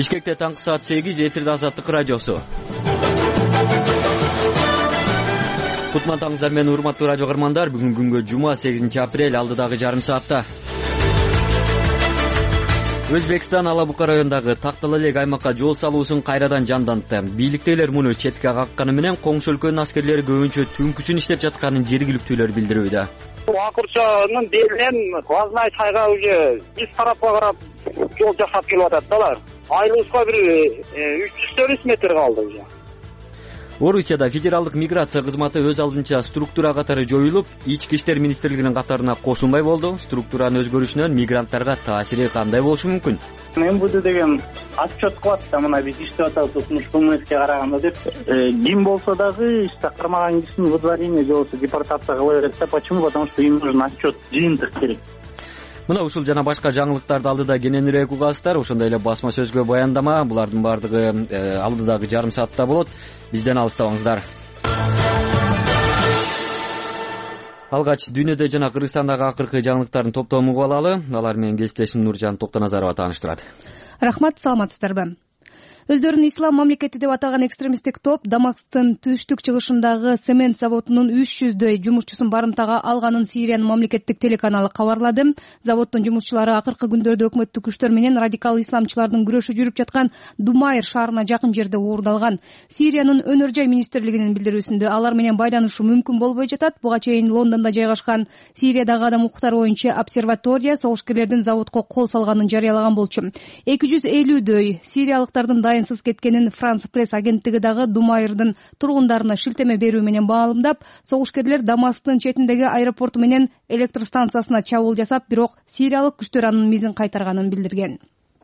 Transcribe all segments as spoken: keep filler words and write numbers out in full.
Бишкекте таңкы саат сегиз, эфирде Азаттык радиосу. Кутмантаңыздар менен урматтуу радио каармандар. Бүгүн күнгө жума сегизинчи апрель, алдыдагы жарым саатта. Өзбекстан Алабука районундагы Тактал элек аймакка жол салуусун кайрадан жандантты. Бийликтегилер муну четке какканы менен коңшу өлкөнүн аскерлери көбүнчө түнкүсүн иштеп жатканын жергиликтүүлөр билдирүүдө. Акырчанын белинен Глазная сайга уже биз тарапка карап жол жасап келип атат да. Айлыбызга бир үч жүз төрт метр калды уже. Орусияда федералдык миграция кызматы өз алдынча структура катары жоюлуп, ички иштер министрлигинин катарына кошулмай болду. Структуранын өзгөрүшүнөн мигранттарга таасири кандай болушу мүмкүн? Мен буду деген отчет кылат да, мына биз иштеп атабыз укмуштуу эмеске караганда деп. Ким болсо дагы иште кармаган кишини выдворение же болбосо депортация кыла берет да. Почему? Потому что им нужен отчет, жыйынтык керек. Мына ушул жана башка жаңылыктарды алдыда кененирээк угасыздар. Ошондой эле басма сөзгө баяндама, булардын баардыгы алдыдагы жарым саатта болот. Бизден алыстабаңыздар. Алгач дүйнөдө жана Кыргызстандагы акыркы жаңылыктардын топтомун угуп алалы. Алар менен кесиптешим Нуржан Токтоназарова тааныштырат. Рахмат, саламатсыздарбы? Өздөрүн ислам мамлекети деп атаган экстремисттик топ Дамасктын түштүк чыгышындагы цемент заводунун үч жүздөй жумушчусун барымтага алганын Сириянын мамлекеттик телеканалы кабарлады. Заводдун жумушчулары акыркы күндөрдө өкмөттүк күчтөр менен радикал исламчылардын күрөшү жүрүп жаткан Думайр шаарына жакын жерде уурдалган. Сириянын өнөр жай министрлигинин билдирүүсүндө алар менен байланышуу мүмкүн болбой жатат. Буга чейин Лондондо жайгашкан Сириядагы адам укуктары боюнча обсерватория согушкерлердин заводко кол салганын жарыялаган болчу. эки жүз элүүдөй сириялыктардын дайынсыз кеткенин Франс пресс агенттиги дагы Думайрдын тургундарына шилтеме берүү менен маалымдап, согушкерлер Дамасктын четиндеги аэропорту менен электр станциясына чабуул жасап, бирок сириялык күчтөр анын мизин кайтарганын билдирген.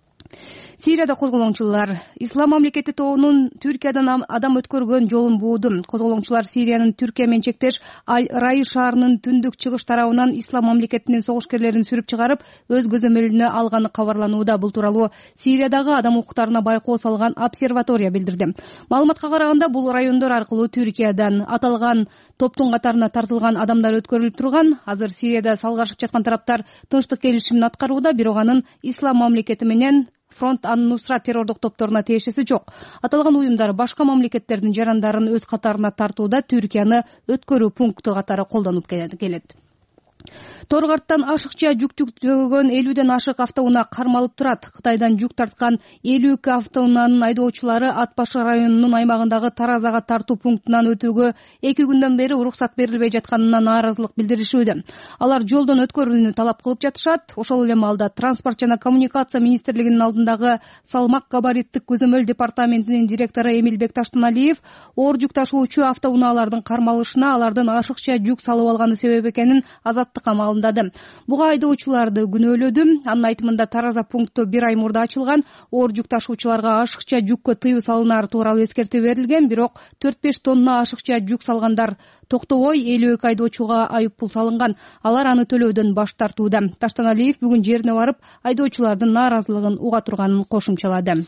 Сирияда козголоңчулар Ислам мамлекети тобунун Түркиядан адам өткөргөн жолун бууду. Козголоңчулар Сириянын Түркия менен чектеш Аль-Раи шаарынын түндүк чыгыш тарабынан Ислам мамлекетинин согушкерлерин сүрүп чыгарып, өз көзөмөлүнө алганы кабарланууда. Бул тууралуу Сириядагы адам укуктарына байкоо салган обсерватория билдирди. Маалыматка караганда, бул райондор аркылуу Түркиядан аталган топтун катарына тартылган адамдар өткөрүлүп турган. Азыр Сирияда салгашып жаткан тараптар тынчтык келишимин аткарууда, бирок анын Ислам мамлекети менен Фронт ан-Нусра террордук топторуна тиешеси жок. Аталган уюмдар башка мамлекеттердин жарандарын өз катарына тартууда Түркияны өткөрүү пункту катары колдонуп келет. Торгарттан ашыкча жүк төгөн элүүдөн ашык автоунаа кармалып турат. Кытайдан жүк тарткан элүү эки автоунаанын айдоочулары Ат башы районунун аймагындагы Таразага тартуу пунктунан өтүүгө эки күндөн бери уруксат берилбей жатканына нааразылык билдиришүүдө. Алар жолдон өткөрүүнү талап кылып жатышат. Ошол эле маалда Транспорт жана коммуникация министрлигинин алдындагы салмак габариттик көзөмөл департаментинин директору Эмилбек Таштаналиев оор жүк ташуучу автоунаалардын кармалышына алардын ашыкча жүк салып алганы себеп экенин Азаттыкка маалымдады. Буга айдоочуларды күнөөлөдү. Анын айтымында Тараза пункту бир ай мурда ачылган. Оор жүк ташуучуларга ашыкча жүккө тыюу салынары тууралуу эскертүү берилген, бирок төрт беш тонна ашыкча жүк салгандар токтобой, элүү эки айдоочуга айып пул салынган. Алар аны төлөөдөн баш тартууда. Таштаналиев бүгүн жерине барып, айдоочулардын нааразылыгын уга турганын кошумчалады.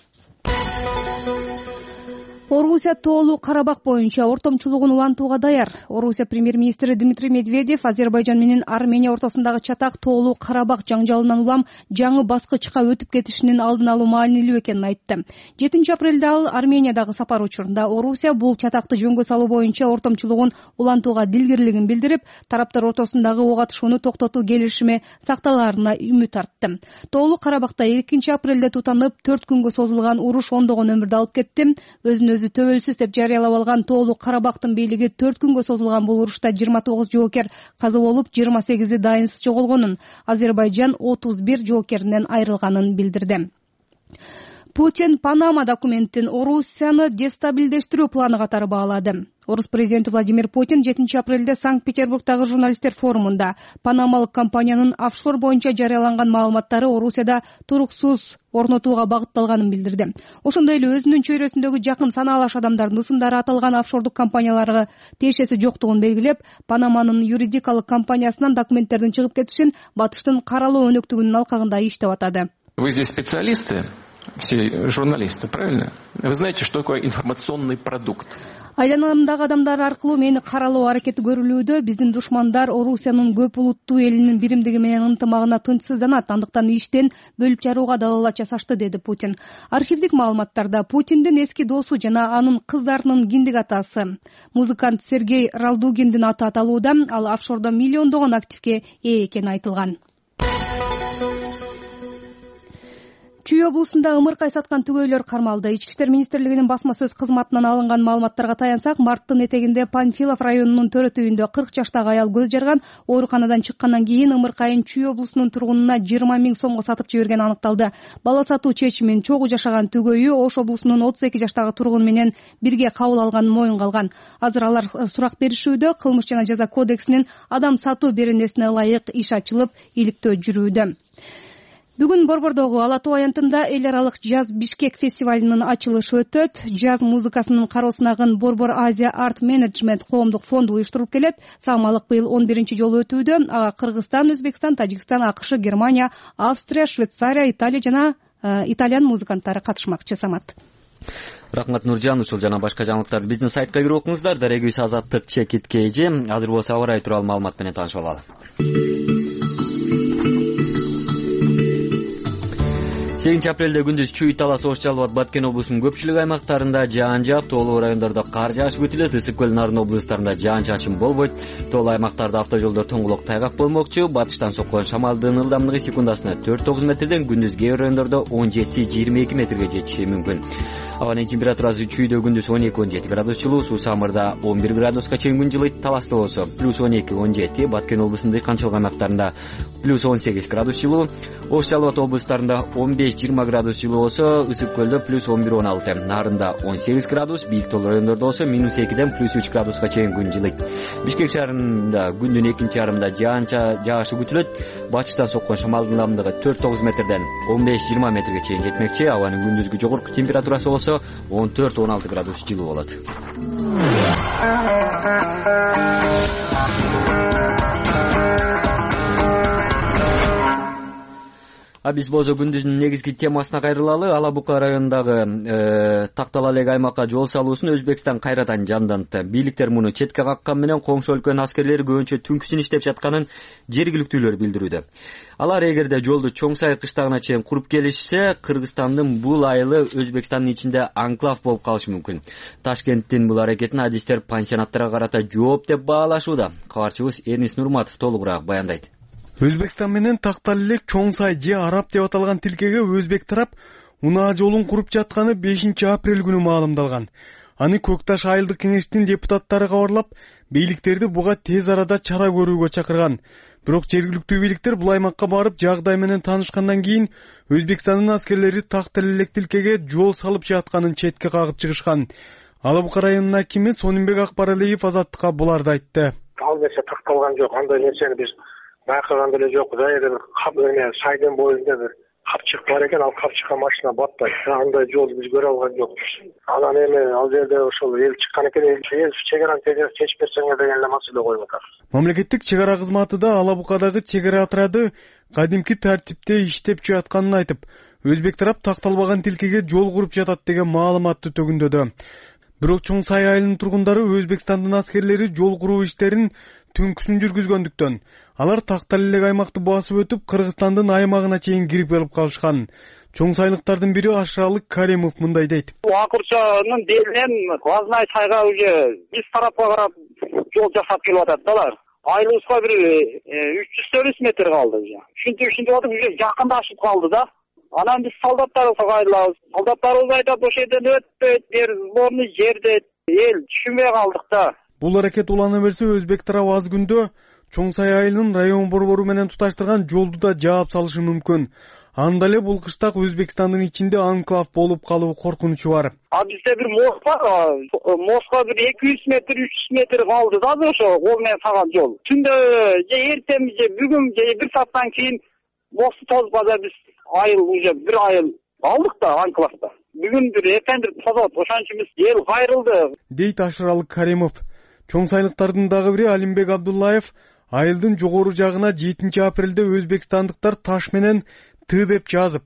Орусия тоолуу Карабак боюнча ортомчулугун улантууга даяр. Орусия премьер-министри Дмитрий Медведев Азербайжан менен Армения ортосундагы чатак тоолуу Карабак жаңжалынан улам жаңы баскычка өтүп кетишинин алдын алуу маанилүү экенин айтты. жетинчи апрелде ал Армениядагы сапар учурунда Орусия бул чатакты жөнгө салуу боюнча ортомчулугун улантууга дилгирлигин билдирип, тараптар ортосундагы ок атышууну токтотуу келишими сакталаарына үмүт артты. Тоолуу Карабакта экинчи апрелде тутанып төрт күнгө созулган уруш ондогон өмүрдү алып кетти. Өзүн өзү төбөлсүз деп жарыялап алган тоолуу Карабактын бийлиги төрт күнгө созулган бул урушта жыйырма тогуз жоокер каза болуп, жыйырма сегизи дайынсыз жоголгонун, Азербайжан отуз бир жоокеринен айрылганын билдирди. Путин Панама документин Орусияны дестабилдештирүү планы катары баалады. Орус президенти Владимир Путин жетинчи апрелде Санкт-Петербургдагы журналисттер форумунда Панамалык компаниянын офшор боюнча жарыяланган маалыматтары Орусияда туруксуз орнотууга багытталганын билдирди. Ошондой эле өзүнүн чөйрөсүндөгү жакын санаалаш адамдардын ысымдары аталган офшордук компанияларга тиешеси жоктугун белгилеп, Панаманын юридикалык компаниясынан документтердин чыгып кетишин батыштын каралоо өнөктүгүнүн алкагында иштеп атады. Вы здесь специалисты все журналисты, правильно? Вы знаете, что такое информационный продукт? Айланамдагы адамдар аркылуу мени каралоо аракети көрүлүүдө. Биздин душмандар Орусиянын көп улуттуу элинин биримдиги менен ынтымагына тынчсызданат, андыктан иштен бөлүп жарууга далалат жасашты, деди Путин. Архивдик маалыматтарда Путиндин эски досу жана анын кыздарынын киндик атасы музыкант Сергей Ралдугиндин аты аталууда. Ал офшордо миллиондогон активге ээ экени айтылган. Чүй облусунда ымыркай саткан түгөйлөр кармалды. Ички иштер министрлигинин басма сөз кызматынан алынган маалыматтарга таянсак, марттын этегинде Панфилов районунун төрөтү үйүндө кырк жаштагы аял көз жарган. Ооруканадан чыккандан кийин ымыркайын Чүй облусунун тургунуна жыйырма миң сомго сатып жиберген аныкталды. Бала сатуу чечимин чогуу жашаган түгөйү Ош облусунун отуз эки жаштагы тургуну менен бирге кабыл алганын моюнга алган. Азыр алар сурак беришүүдө. Кылмыш жана жаза кодексинин адам сатуу беренесине ылайык иш ачылып, иликтөө жүрүүдө. Бүгүн Борбордогу Ала Тоо аянтында эл аралык Джаз Бишкек фестивалынын ачылышы өтөт. Джаз музыкасынын кароосунагын Борбор Азия Арт Менеджмент коомдук фонду уюштуруп келет. Саамалык быйыл он биринчи жолу өтүүдө. Ага Кыргызстан, Өзбекстан, Тажикстан, АКШ, Германия, Австрия, Швейцария, Италия жана итальян музыканттары катышмакчы. Самат. Рахмат Нуржан, ушул жана башка жаңылыктарды биздин сайтка кирип окуңуздар. Дарегибиз Азаттык Чекит Кежи. Азыр болсо аба ырайы тууралуу маалымат менен таанышып алалы. сегизинчи апрелде күндүз Чүй, Талас, Ош, Жалал Абад, Баткен облусунун көпчүлүк аймактарында жаан жаап, тоолуу райондордо кар жаашы күтүлөт. Ысык көл, Нарын облустарында жаан-чачын болбойт. Тоолуу аймактарда автожолдор тоңголок тайгак болмокчу. Батыштан соккон шамалдын ылдамдыгы секундасына төрт тогуз метрден, күндүз кээ бир райондордо он жети жыйырма эки метрге жетиши мүмкүн. Абанын температурасы Чүйдө күндүз он эки он жети градус жылуу, Суу Самырда он бир градуска чейин күн жылыйт. Таласта болсо плюс он эки он жети, Баткен облусунун канчалык аймактарында плюс он сегиз градус жылуу, Ош, Жалал Абад облустарында он беш жыйырма градус жылуу болсо, Ысык көлдө плюс он бир он алты, Нарында он сегиз градус, бийик тоолуу райондордо болсо минус экиден плюс үч градуска чейин күн жылыйт. Бишкек шаарында күндүн экинчи жарымында жаан жаашы күтүлөт. Батыштан соккон шамалдын ылдамдыгы төрт тогуз метрден он беш жыйырма метрге чейин жетмекчи. Абанын күндүзгү жогорку температурасы болсо он төрт он алты градус жылуу болот. А биз болсо күндүзүн негизги темасына кайрылалы. Ала Бука районундагы Тактала элек аймакка жол салуусун Өзбекстан кайрадан жандантты. Бийликтер муну четке каккан менен коңшу өлкөнүн аскерлери көбүнчө түнкүсүн иштеп жатканын жергиликтүүлөр билдирүүдө. Алар эгерде жолду Чоң Сай кыштагына чейин куруп келишсе, Кыргызстандын бул айылы Өзбекстандын ичинде анклав болуп калышы мүмкүн. Ташкенттин бул аракетин адистер пансионаттарга карата жооп деп баалашууда. Кабарчыбыз Эрнис Нурматов толугураак баяндайт. Өзбекстан менен Тактал элек Чоң Сай же араб деп аталган тилкеге өзбек тарап унаа жолун куруп жатканы бешинчи апрель күнү маалымдалган. Аны Көкташ айылдык кеңештин депутаттары кабарлап, бийликтерди буга тез арада чара көрүүгө чакырган. Бирок жергиликтүү бийликтер бул аймакка барып жагдай менен таанышкандан кийин Өзбекстандын аскерлери Тактал элек тилкеге жол салып жатканын четке кагып чыгышкан. Ала Бука районунун акими Сонунбек Акбаралиев Азаттыкка буларды айтты. Ал нерсе такталган жок, андай нерсени биз байкаган деле жок. Дайыр бир кап эме сайдын боюнда бир капчык бар экен, ал капчыкка машина батпайт. Андай жол биз көрө алган жокпуз. Анан эми ал жерде ошол эл чыккан экен, эл чек ара чечип берсеңер деген эле маселе коюп атат. Мамлекеттик чек ара кызматы да Ала Букадагы чек ара отряды кадимки тартипте иштеп жатканын айтып, өзбек тарап такталбаган тилкеге жол куруп жатат деген маалыматты төгүндөдү. Бирок Чоң Сай айылынын тургундары Өзбекстандын аскерлери жол куруу иштерин түнкүсүн жүргүзгөндүктөн алар Тактал элек аймакты басып өтүп Кыргызстандын аймагына чейин кирип алып калышкан. Чоң Сайлыктардын бири Ашралык Каримов мындай дейт. Акырчанын белинен Глазная сайга уже биз тарапка карап жол жасап келип атат алар. Айылыбызга бир үч жүз төрт метр калды уже. Ушинтип ушинтип атып уже жакындашып калды да. Анан биз солдаттарыбызга кайрылабыз. Солдаттарыбыз айтат, ошол жерден өтпөйт, жер сборный жерде эл түшүнбөй калдык да. Бул аракет улана берсе, өзбек тарабы аз күндө Чоң Сай айылынын район борбору менен туташтырган жолду да жаап салышы мүмкүн. Анда эле бул кыштак Өзбекстандын ичинде анклав болуп калуу коркунучу бар. А бизде бир мост бар, мостка бир эки жүз метр, үч жүз метр калды да ошо кол менен салган жол. Түндө же эртең же бүгүн же бир сааттан кийин мосту тозуп калса биз айыл уже бир айыл алдык да анклавда. Бүгүн бир эртеңдир тозот, ошон үчүн биз эл кайрылды. Дейт Ашралык Каримов. Чоң Сайлыктардын дагы бири Алимбек Абдуллаев айылдын жогору жагына жетинчи апрелде өзбекстандыктар таш менен Т деп жазып,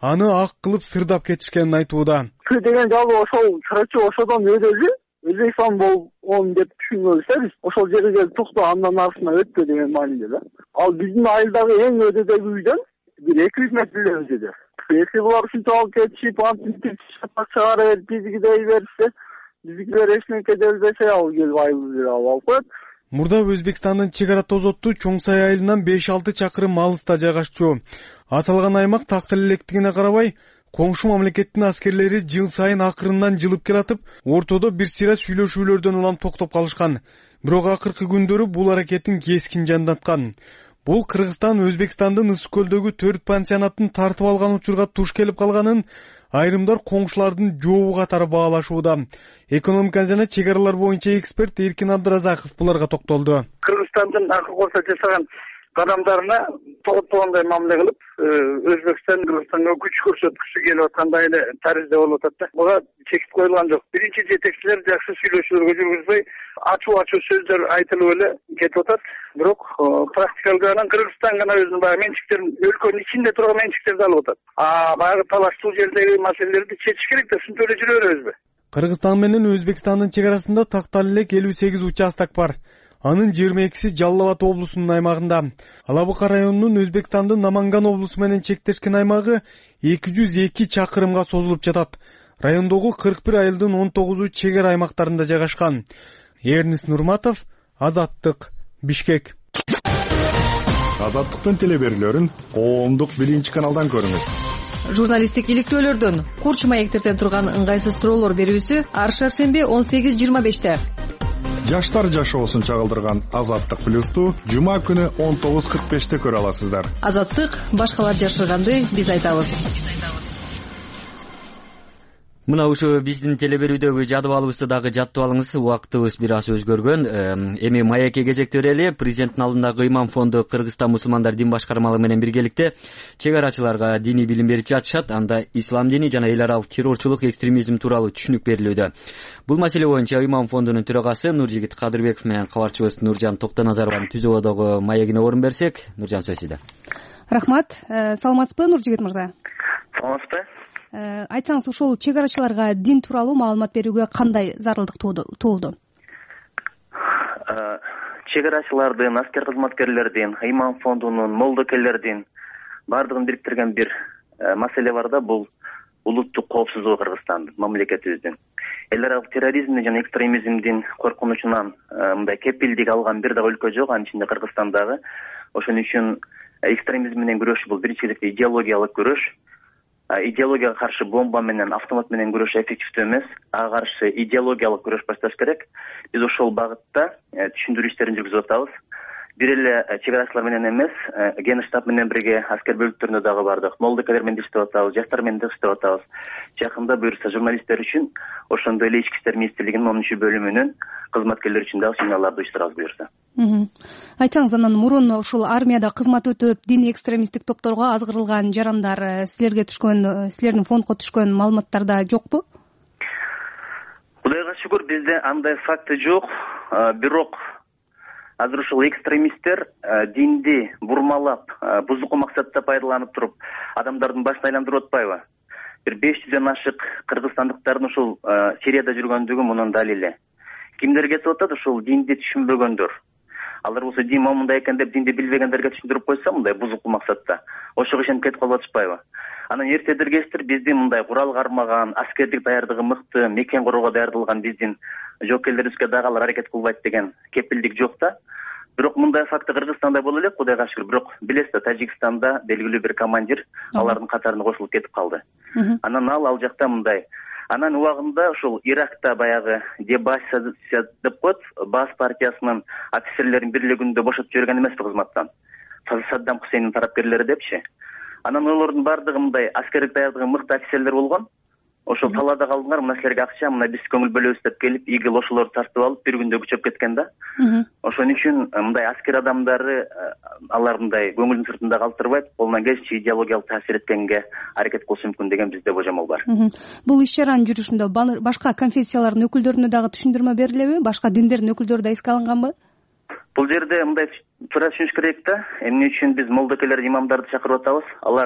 аны ак кылып сырдап кетишкенин айтууда. Сы деген жалпы ошол чырачы ошодон өдөгү Өзбекстан болгон деп түшүнбөбүз биз. Ошол жерге келип тукта, андан арасына өтпө деген мааниде да. Ал биздин айылдагы эң өдөдөгү үйдөн бир эки жүз метрлер өдөдө. Если булар ушинтип алып кетишип, антип чыгарып бизги дей берсе, биздикилер эчмеке делбесе ал келип айылды алып коет. Мурда Өзбекстандын чек ара тозотту Чоң Сай айылынан беш алты чакырым алыста жайгашчу. Аталган аймак тактыл электигине карабай, коңшу мамлекеттин аскерлери жыл сайын акырындан жылып келатып, ортодо бир сыйра сүйлөшүүлөрдөн улам токтоп калышкан. Бирок акыркы күндөрү бул аракетин кескин жандаткан. Бул Кыргызстан Өзбекстандын Ысык көлдөгү төрт пансионатын тартып алган учурга туш келип калганын айрымдар коңшулардын жообу катары баалашууда. Экономика жана чек аралар боюнча эксперт Эркин Абдыразаков буларга токтолду. Кыргызстандын акыл кошо жасаган кадамдарына тоготпогондой мамиле кылып, Өзбекстан Кыргызстанга күч көрсөткүсү келип аткандай эле таризде болуп атат да. Буга чекит коюлган жок. Биринчи жетекчилер жакшы сүйлөшүүлөргө жүргүзбөй, ачуу-ачуу сөздөр айтылып эле кетип атат. Бирок практикалыгынан Кыргызстан гана өзүнүн баягы менчиктерин, өлкөнүн ичинде турган менчиктерди алып атат. А баягы талаштуу жердеги маселелерди чечиш керек да, ушинтип эле жүрө беребизби? Кыргызстан менен Өзбекстандын чек арасында тактал элек элүү сегиз участок бар. Анын жыйырма экиси Жалал Абад облусунун аймагында. Алабыка районунун Өзбекстандын Наманган облусу менен чектешкен аймагы эки жүз эки чакырымга созулуп жатат. Райондогу кырк бир айылдын он тогузу чек ара аймактарында жайгашкан. Эрнис Нурматов, Азаттык, Бишкек. Азаттыктын телеберүүлөрүн коомдук биринчи каналдан көрүңүз. Журналисттик иликтөөлөрдөн, курч маектерден турган ыңгайсыз суроолор берүүсү ар шаршемби он сегиз жыйырма беште. Жаштар жашоосун чагылдырган Азаттык плюсту жума күнү он тогуз кырк беште көрө аласыздар. Азаттык башкалар жашырганды биз айтабыз. Мына ушу биздин телеберүүдөгү жадып алыбызды дагы жаттып алыңыз. Убактыбыз бир аз өзгөргөн. Эми маекке кезекте эле президенттин алдындагы Ыйман фонду Кыргызстан мусулмандар дин башкармалыгы менен биргеликте чек арачыларга диний билим берип жатышат. Анда ислам дини жана эл аралык террорчулук, экстремизм тууралуу түшүнүк берилүүдө. Бул маселе боюнча Ыйман фондунун төрагасы Нуржигит Кадырбеков менен кабарчыбыз Нуржан Токтоназаровдун түзүүдөгү маегине орун берсек, Нуржан сөз сизде. Рахмат. Саламатсызбы, Нуржигит мырза? Саламатсызбы. Айтсаңыз, ушул чек арачыларга дин тууралуу маалымат берүүгө кандай зарылдык туулду? Чек арачылардын, аскер кызматкерлердин, Ыйман фондунун, молдокелердин бардыгын бириктирген бир маселе бар да, бул улуттук коопсуздугу Кыргызстандын, мамлекетибиздин. Эл аралык терроризмдин жана экстремизмдин коркунучунан мындай кепилдик алган бир дагы өлкө жок, анын ичинде Кыргызстан дагы. Ошон үчүн экстремизм менен күрөш бул биринчи кезекте идеологиялык күрөш. Идеологияга каршы бомба менен, автомат менен күрөш эффективдүү эмес. Ага каршы идеологиялык күрөш башташ керек. Биз ошол багытта түшүндүрүү иштерин жүргүзүп атабыз. Бир эле чек арачылар менен эмес, Генштаб менен бирге аскер бөлүктөрүндө дагы бардык. Молдокелер менен иштеп атабыз, жаштар менен иштеп атабыз. Жакында буюрса журналисттер үчүн ошондой эле ички иштер министрлигинин онунчу бөлүмүнүн кызматкерлери үчүн дагы сигналдарды уюштурабыз буюрса. Айтсаңыз, анан мурун ушул армияда кызмат өтөп, дин экстремисттик топторго азгырылган жарандар силерге түшкөн, силердин фондко түшкөн маалыматтарда жокпу? Кудайга шүгүр, бизде андай факты жок. Бирок азыр ушул экстремисттер динди бурмалап, бузуку максатта пайдаланып туруп, адамдардын башын айландырып атпайбы? Бир беш жүздөн ашык кыргызстандыктардын ушул Сирияда жүргөндүгү мунун далили. Кимдер кетип атат? Ушул динди түшүнбөгөндөр. Алар болсо дин момундай экен деп динди билбегендерге түшүндүрүп койсо, мындай бузуку максатта ошого ишенип кетип калып атышпайбы? Анан эртедир кечтир биздин мындай курал кармаган, аскердик даярдыгы мыкты, мекен курууга даярдалган биздин жоокерлерибизге дагы алар аракет кылбайт деген кепилдик жок да. Бирок мындай факты Кыргызстанда боло элек, Кудайга шүгүр. Бирок билесиз да, Тажикстанда белгилүү бир командир алардын катарына кошулуп кетип калды. Анан ал ал жакта мындай. Анан убагында ушул Иракта баягы Дебаш деп коет, Баас партиясынын офицерлерин бирлигинде бошотуп жиберген эмеспи кызматтан. Саддам Хусейндин тарапкерлери депчи. Анан олордун бардыгы мындай аскердик даярдыгы мыкты офицерлер болгон. Ошол талаада калдыңар, мына силерге акча, мына биз көңүл бөлөбүз деп келип, игил ошолорду тартып алып, бир күндө күчөп кеткен да. Ошон үчүн мындай аскер адамдары алар мындай көңүлдүн сыртында калтырбайт, колунан келишинче идеологиялык таасир эткенге аракет кылышы мүмкүн деген бизде божомол бар. Бул иш-чаранын жүрүшүндө башка конфессиялардын өкүлдөрүнө дагы түшүндүрмө берилеби? Башка диндердин өкүлдөрү да эске алынганбы? Бул жерде мындай туура түшүнүш керек да. Эмне үчүн биз молдокелер, имамдарды чакырып атабыз? Алар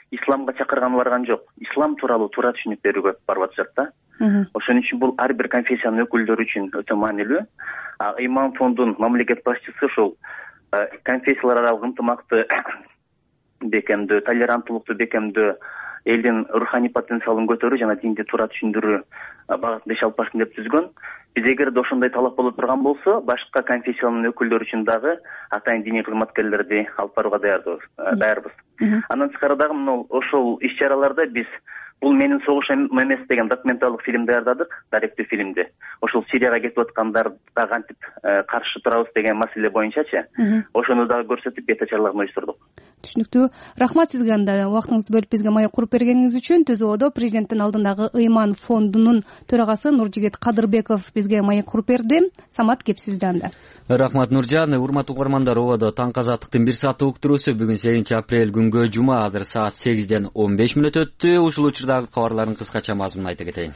исламга чакырган барган жок. Ислам тууралуу туура түшүнүк берүүгө барып атышат да. Ошон үчүн бул ар бир конфессиянын өкүлдөрү үчүн өтө маанилүү. Ыйман фондунун мамлекет башчысы ушул конфессиялар аралык ынтымакты бекемдөө, толеранттуулукту бекемдөө, элдин руханий потенциалын көтөрүү жана динди туура түшүндүрүү багытында иш алып барсын деп түзгөн. Биз эгерде ошондой талап боло турган болсо, башка конфессиянын өкүлдөрү үчүн дагы атайын диний кызматкерлерди алып барууга даярбыз. Андан тышкары дагы мына ошол иш-чараларда биз бул менин согушум эмес деген документалдык фильм даярдадык, даректүү фильмди. Ошол Сирияга кетип аткандарды кантип каршы турабыз деген маселе боюнчачы. Ошону дагы көрсөтүп бет ачарларын уюштурдук. Түшүнүктүү. Рахмат сизге анда убактыңызды бөлүп бизге маек куруп бергениңиз үчүн. Түз абада президенттин алдындагы Ыйман фондунун төрагасы Нуржигит Кадырбеков бизге маек куруп берди. Самат, кеп сизде анда. Рахмат Нуржан. Урматтуу угармандар, ободо таңкы азаттыктын бир сааттык уктуруусу бүгүн сегизинчи апрель күнгө жума азыр саат сегизден он беш мүнөт өттү. Ушул учурдагы кабарлардын кыскача мазмунун айта кетейин.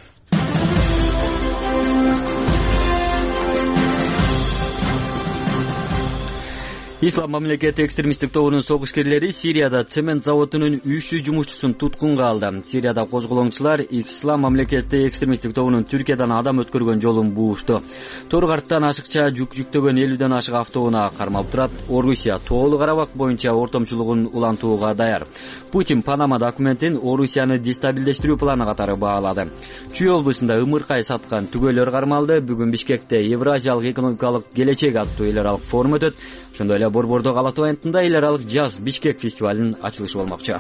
Ислам мамлекети экстремисттик тобунун согушкерлери Сирияда цемент заводунун үч жүз жумушчусун туткунга алды. Сирияда козголоңчулар Ислам мамлекети экстремисттик тобунун Түркиядан адам өткөргөн жолун буушту. Торгарттан ашыкча жүк жүктөгөн элүүдөн ашык автоунаа кармап турат. Орусия тоолук Карабак боюнча ортомчулугун улантууга даяр. Путин Панама документин Орусияны дестабилдештирүү планы катары баалады. Чүй облусунда ымыркай саткан түгөйлөр кармалды. Бүгүн Бишкекте Евразиялык экономикалык келечек аттуу эл аралык форум өтөт. Ошондой эле Борбордо Галата аянтында эл аралык жаз Бишкек фестивалынын ачылышы болмокчу.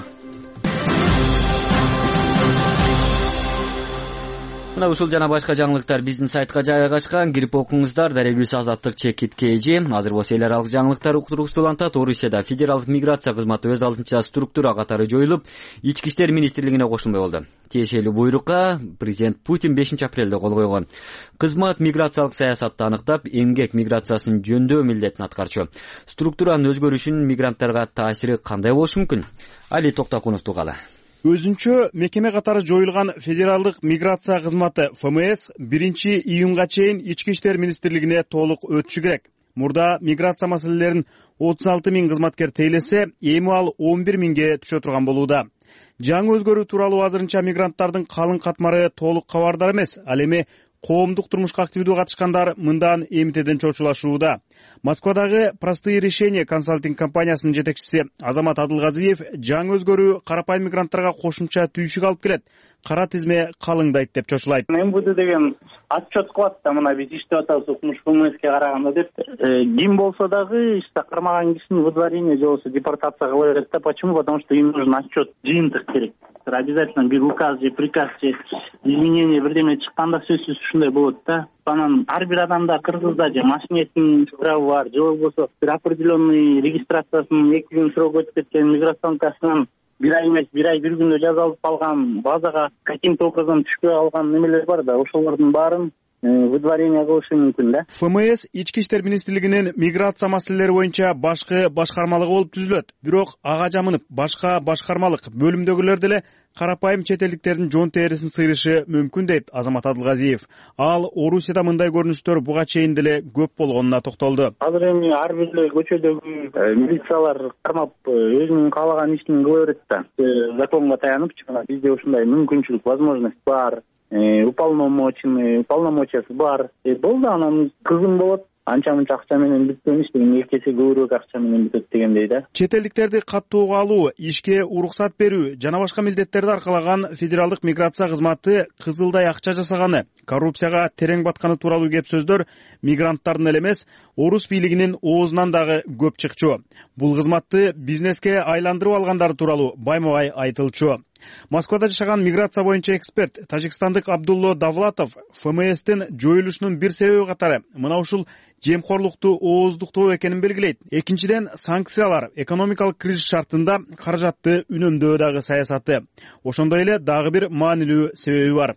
Мына ушул жана башка жаңылыктар биздин сайтка жайгашкан. Кирип окуңуздар. Дарегүс Азаттык чекит кежи. Азыр болсо эл аралык жаңылыктар уктуруусу улантат. Орусияда федералдык миграция кызматы өз алдынча структура катары жоюлуп, Ички иштер министрлигине кошулмой болду. Тиешелүү буйрукка президент Путин бешинчи апрелде кол койгон. Кызмат миграциялык саясатты аныктап, эмгек миграциясын жөндөөө милдетин аткарчу. Структуранын өзгөрүшүнүн мигранттарга таасири кандай болушу мүмкүн? Али Токтакунов тугалы. Өзүнчө мекеме катары жоюлган федералдык миграция кызматы эф эм эс биринчи июнга чейин Ички иштер министрлигине толук өтүшү керек. Мурда миграция маселелерин отуз алты миң кызматкер тейлесе, эми ал он бир миңге түшө турган болууда. Жаңы өзгөрүү тууралуу азырынча мигранттардын калың катмары толук кабардар эмес. Ал эми коомдук турмушка активдүү катышкандар мындан эмитеден чочулашууда. Москвадагы «Простые решения» консалтинг компаниясынын жетекчиси Азамат Адылгазиев жаңы өзгөрүү карапайым мигранттарга кошумча түйшүк алып келет, кара тизме калыңдайт деп чочулайт. эм вэ дэ деген отчет кылат да, мына биз иштеп атабыз укмуш эф эм эске караганда деп. Ким болсо дагы иште кармаган кишини выдворение же болбосо депортация кыла берет да. Почему? Потому что им нужен отчет, жыйынтык керек. Обязательно бир указ же приказ же изменение бирдеме чыкканда сөзсүз ушундай болот да. Анан ар бир адамда кыргызда же машинесинин справы бар, же болбосо бир определенный регистрациясынын эки күн срок өтүп кеткен миграционкасынан бир ай эмес, бир ай бир күндө жазалып калган, базага каким-то образом түшпөй алган немелер бар да, ошолордун баарын выдворение кылышы мүмкүн да. эф эм эс Ички иштер министрлигинин миграция маселелери боюнча башкы башкармалыгы болуп түзүлөт. Бирок ага жамынып башка башкармалык бөлүмдөгүлөр деле карапайым чет элдиктердин жон терисин сыйрышы мүмкүн дейт Азамат Адылгазиев. Ал Орусияда мындай көрүнүштөр буга чейин деле көп болгонуна токтолду. Азыр эми ар бир көчөдөгү милициялар кармап өзүнүн каалаган ишин кыла берет да. Законго таянып, бизде ушундай мүмкүнчүлүк, возможность бар. Уполномоченный, уполномочиясы бар. Болду, анан кызым болот. Анча мынча акча менен бүткөн иш деген эки эсе көбүрөөк акча менен бүтөт дегендей да. Чет элдиктерди каттууга алуу, ишке уруксат берүү жана башка милдеттерди аркалаган федералдык миграция кызматы кызылдай акча жасаганы, коррупцияга терең батканы тууралуу кеп сөздөр мигранттардын эле эмес, орус бийлигинин оозунан дагы көп чыкчу. Бул кызматты бизнеске айландырып алгандар тууралуу баймабай айтылчу. Москвада жашаган миграция боюнча эксперт тажикстандык Абдулло Давлатов эф эм эстин жоюлушунун бир себеби катары мына ушул жемкорлукту ооздуктоо экенин белгилейт. Экинчиден, санкциялар, экономикалык кризис шартында каражатты үнөмдөө дагы саясаты. Ошондой эле дагы бир маанилүү себеби бар.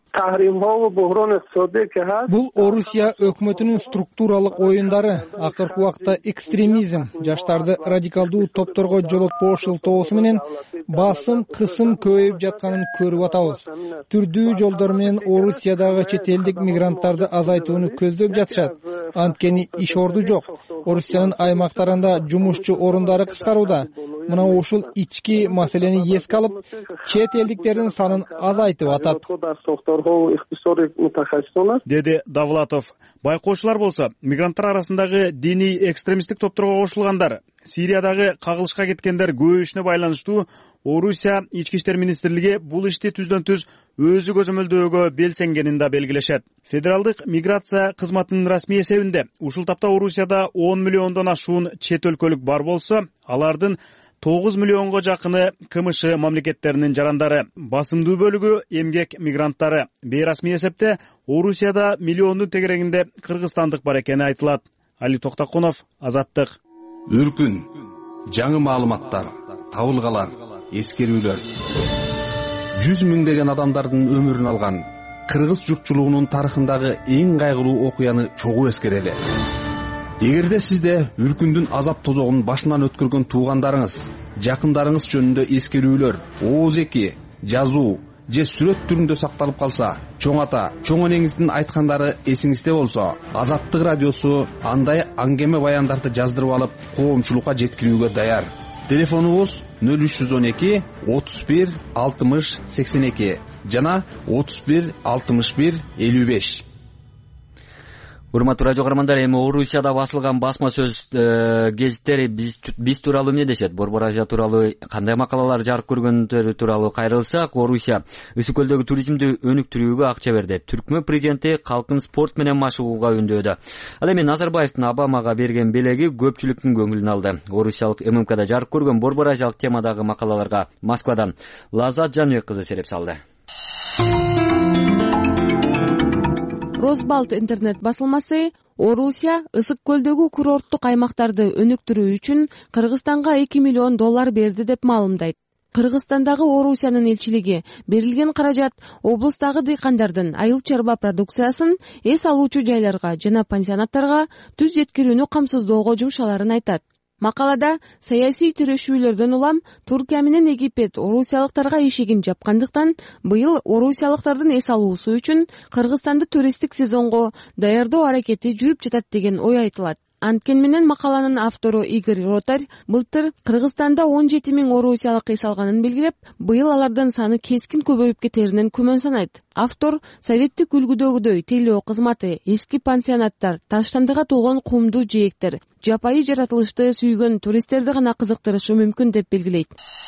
Бул Орусия өкмөтүнүн структуралык оюндары, акыркы убакта экстремизм, жаштарды радикалдуу топторго жолотпоо шылтоосу менен басым, кысым көбөйүп көбөйүп жатканын көрүп атабыз. Түрдүү жолдор менен Орусиядагы чет элдик мигранттарды азайтууну көздөп жатышат. Анткени иш орду жок. Орусиянын аймактарында жумушчу орундары кыскарууда. Мына ушул ички маселени эске алып, чет элдиктердин санын азайтып атат, деди Давлатов. Байкоочулар болсо, мигранттар арасындагы диний экстремисттик топторго кошулгандар, Сириядагы кагылышка кеткендер көбөйүшүнө байланыштуу Орусия ички иштер министрлиги бул ишти түздөн түз өзү көзөмөлдөөгө белсенгенин да белгилешет. Федералдык миграция кызматынын расмий эсебинде ушул тапта Орусияда он миллиондон ашуун чет өлкөлүк бар болсо, алардын тогуз миллионго жакыны КМШ мамлекеттеринин жарандары, басымдуу бөлүгү эмгек мигранттары. Бейрасмий эсепте Орусияда миллиондун тегерегинде кыргызстандык бар экени айтылат. Али Токтокунов, Азаттык. Өркүн, жаңы маалыматтар, табылгалар, эскерүүлөр. жүз миңдеген адамдардын өмүрүн алган кыргыз журтчулугунун тарыхындагы эң кайгылуу окуяны чогуу эскерели. Эгерде сизде үркүндүн азап тозогун башынан өткөргөн туугандарыңыз, жакындарыңыз жөнүндө эскерүүлөр, ооз эки, жазуу же сүрөт түрүндө сакталып калса, чоң ата, чоң энеңиздин айткандары эсиңизде болсо, Азаттык радиосу андай аңгеме баяндарды жаздырып алып, коомчулукка жеткирүүгө даяр. Телефонубуз нөл үч жүз он эки отуз бир алтымыш сексен эки жана отуз бир алтымыш бир элүү беш. Урматтуу радио каармандар, эми Орусияда басылган басма сөз гезиттери биз биз тууралуу эмне дешет? Борбор Азия тууралуу кандай макалалар жарык көргөндөрү тууралуу кайрылсак, Орусия Ысык көлдөгү туризмди өнүктүрүүгө акча берди. Түркмөн президенти калкын спорт менен машыгууга үндөдү. Ал эми Назарбаевдин Обамага берген белеги көпчүлүктүн көңүлүн алды. Орусиялык ММКда жарык көргөн борбор азиялык темадагы макалаларга Москвадан Лазат Жанбек кызы сереп салды. Росбалт интернет басылмасы Орусия Ысык көлдөгү курорттук аймактарды өнүктүрүү үчүн Кыргызстанга эки миллион доллар берди деп маалымдайт. Кыргызстандагы Орусиянын элчилиги берилген каражат облустагы дыйкандардын айыл чарба продукциясын эс алуучу жайларга жана пансионаттарга түз жеткирүүнү камсыздоого жумшаларын айтат. Макалада саясий тирешүүлөрдөн улам Туркия менен Египет орусиялыктарга эшигин жапкандыктан быйыл орусиялыктардын эс алуусу үчүн Кыргызстанды туристтик сезонго даярдоо аракети жүрүп жатат деген ой айтылат. Анткен менен макаланын автору Игорь Ротарь былтыр Кыргызстанда он жети миң орусиялык эс алганын белгилеп, быйыл алардын саны кескин көбөйүп кетеринен күмөн санайт. Автор советтик үлгүдөгүдөй тейлөө кызматы, эски пансионаттар, таштандыга толгон кумдуу жээктер, жапайы жаратылышты сүйгөн туристтерди гана кызыктырышы мүмкүн деп белгилейт.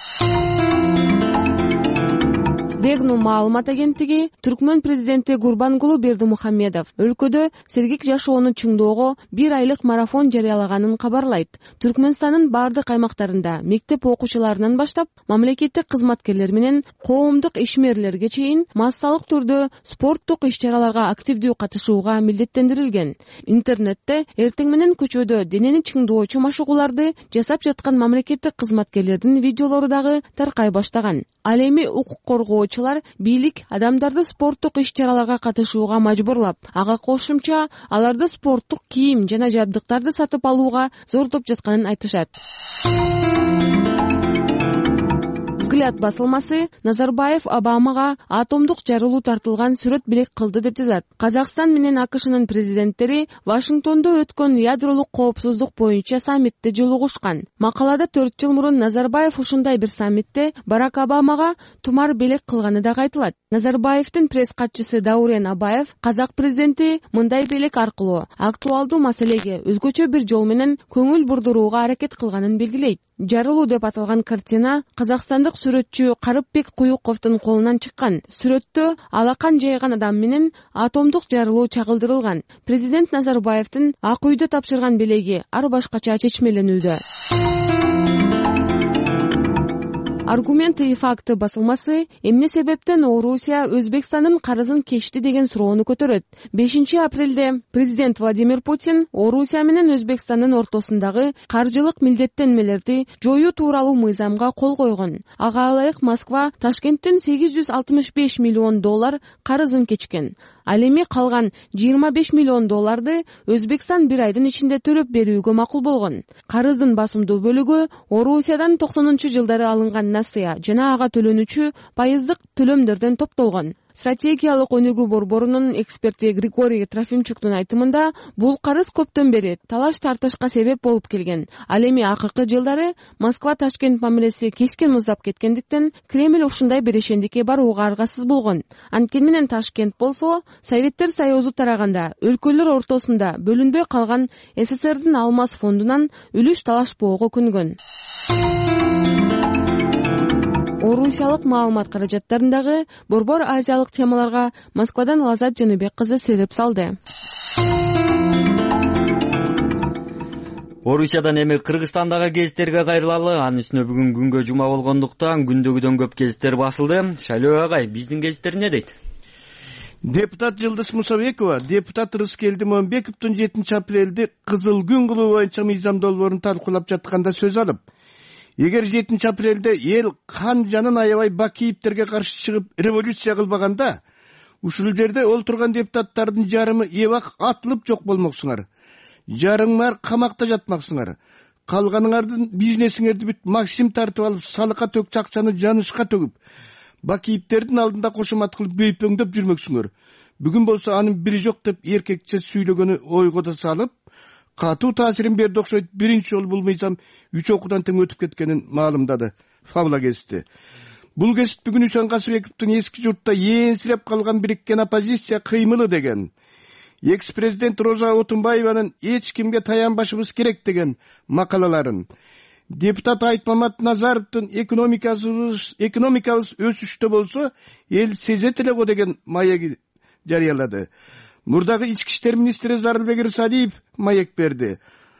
Регну маалымат агенттиги Түркмөн президенти Гурбангулу Бердимухамедов өлкөдө сергек жашоону чыңдоого бир айлык марафон жарыялаганын кабарлайт. Түркмөнстандын бардык аймактарында мектеп окуучуларынан баштап мамлекеттик кызматкерлер менен коомдук ишмерлерге чейин массалык түрдө спорттук иш-чараларга активдүү катышууга милдеттендирилген. Интернетте эртең менен көчөдө денени чыңдоочу машыгууларды жасап жаткан мамлекеттик кызматкерлердин видеолору дагы таркай баштаган. Ал эми укук коргоочулар бийлик адамдарды спорттук иш-чараларга катышууга мажбурлап, ага кошумча аларды спорттук кийим жана жабдыктарды сатып алууга зордоп жатканын айтышат. Взгляд басылмасы Назарбаев Обамага атомдук жарылуу тартылган сүрөт билек кылды деп жазат. Казакстан менен АКШнын президенттери Вашингтондо өткөн ядролук коопсуздук боюнча саммитте жолугушкан. Макалада төрт жыл мурун Назарбаев ушундай бир саммитте Барак Обамага тумар белек кылганы да айтылат. Назарбаевдин пресс катчысы Даурен Абаев казак президенти мындай белек аркылуу актуалдуу маселеге өзгөчө бир жол менен көңүл бурдурууга аракет кылганын белгилейт. Жарылуу деп аталган картина казакстандык сүрөтчү Карыпбек Куюковдун колунан чыккан. Сүрөттө алакан жайган адам менен атомдук жарылуу чагылдырылган. Президент Назарбаевдин Ак үйдө тапшырган белеги ар башкача чечмеленүүдө. Аргументы и факты басылмасы эмне себептен Орусия Өзбекстандын карызын кечти деген суроону көтөрөт. бешинчи апрелде президент Владимир Путин Орусия менен Өзбекстандын ортосундагы каржылык милдеттенмелерди жоюу тууралуу мыйзамга кол койгон. Ага ылайык Москва Ташкенттен сегиз жүз алтымыш беш миллион доллар карызын кечкен. Ал эми калган жыйырма беш миллион долларды Өзбекстан бир айдын ичинде төлөп берүүгө макул болгон. Карыздын басымдуу бөлүгү Орусиядан токсонунчу жылдары алынган насыя жана ага төлөнүүчү пайыздык төлөмдөрдөн топтолгон. Стратегиялык өнүгүү борборунун эксперти Григорий Трофимчуктун айтымында, бул карыз көптөн бери талаш тартышка себеп болуп келген. Ал эми акыркы жылдары Москва Ташкент мамилеси кескен муздап кеткендиктен Кремль ушундай берешендикке барууга аргасыз болгон. Анткени менен Ташкент болсо Советтер Союзу тараганда өлкөлөр ортосунда бөлүнбөй калган СССРдин Алмаз фондунан үлүш талашпоого күнгөн. Орусиялык маалымат каражаттарындагы борбор азиялык темаларга Москвадан Лазат Жаныбек кызы сереп салды. Орусиядан эми Кыргызстандагы гезиттерге кайрылалы. Анын үстүнө бүгүн күнгө жума болгондуктан күндөгүдөн көп гезиттер басылды. Шайлөө агай, биздин гезиттер эмне дейт? Депутат Жылдыз Мусабекова депутат Рыскелди Момбековдун жетинчи апрелди Кызыл күн кылуу боюнча мыйзам долбоорун талкуулап жатканда сөз алып, эгер жетинчи апрелде эл кан жанын аябай Бакиевтерге каршы чыгып революция кылбаганда, ушул жерде олтурган депутаттардын жарымы эбак атылып жок болмоксуңар. Жарыңар камакта жатмаксыңар. Калганыңардын бизнесиңерди бүт максим тартып алып, салыкка төкчү акчаны жанышка төгүп, Бакиевтердин алдында кошумат кылып бөйпөңдөп жүрмөксүңөр. Бүгүн болсо анын бири жок деп эркекче сүйлөгөнү ойго да салып, катуу таасирин берди окшойт. Биринчи жолу бул мыйзам үч окуудан тең өтүп кеткенин маалымдады. Фабла кести. Бул кесип бүгүн Үсөн Касыбековдун эски журтта ээрсиреп калган бириккен оппозиция кыймылы деген, экс-президент Роза Отунбаеванын эч кимге таянбашыбыз керек деген макалаларын, депутат Айтмамат Назаровдун экономикабыз экономикабыз өсүштө болсо эл сезет эле го деген маеги жарыялады. Мурдагы ички иштер министри Зарылбек Рысалиев маек берди.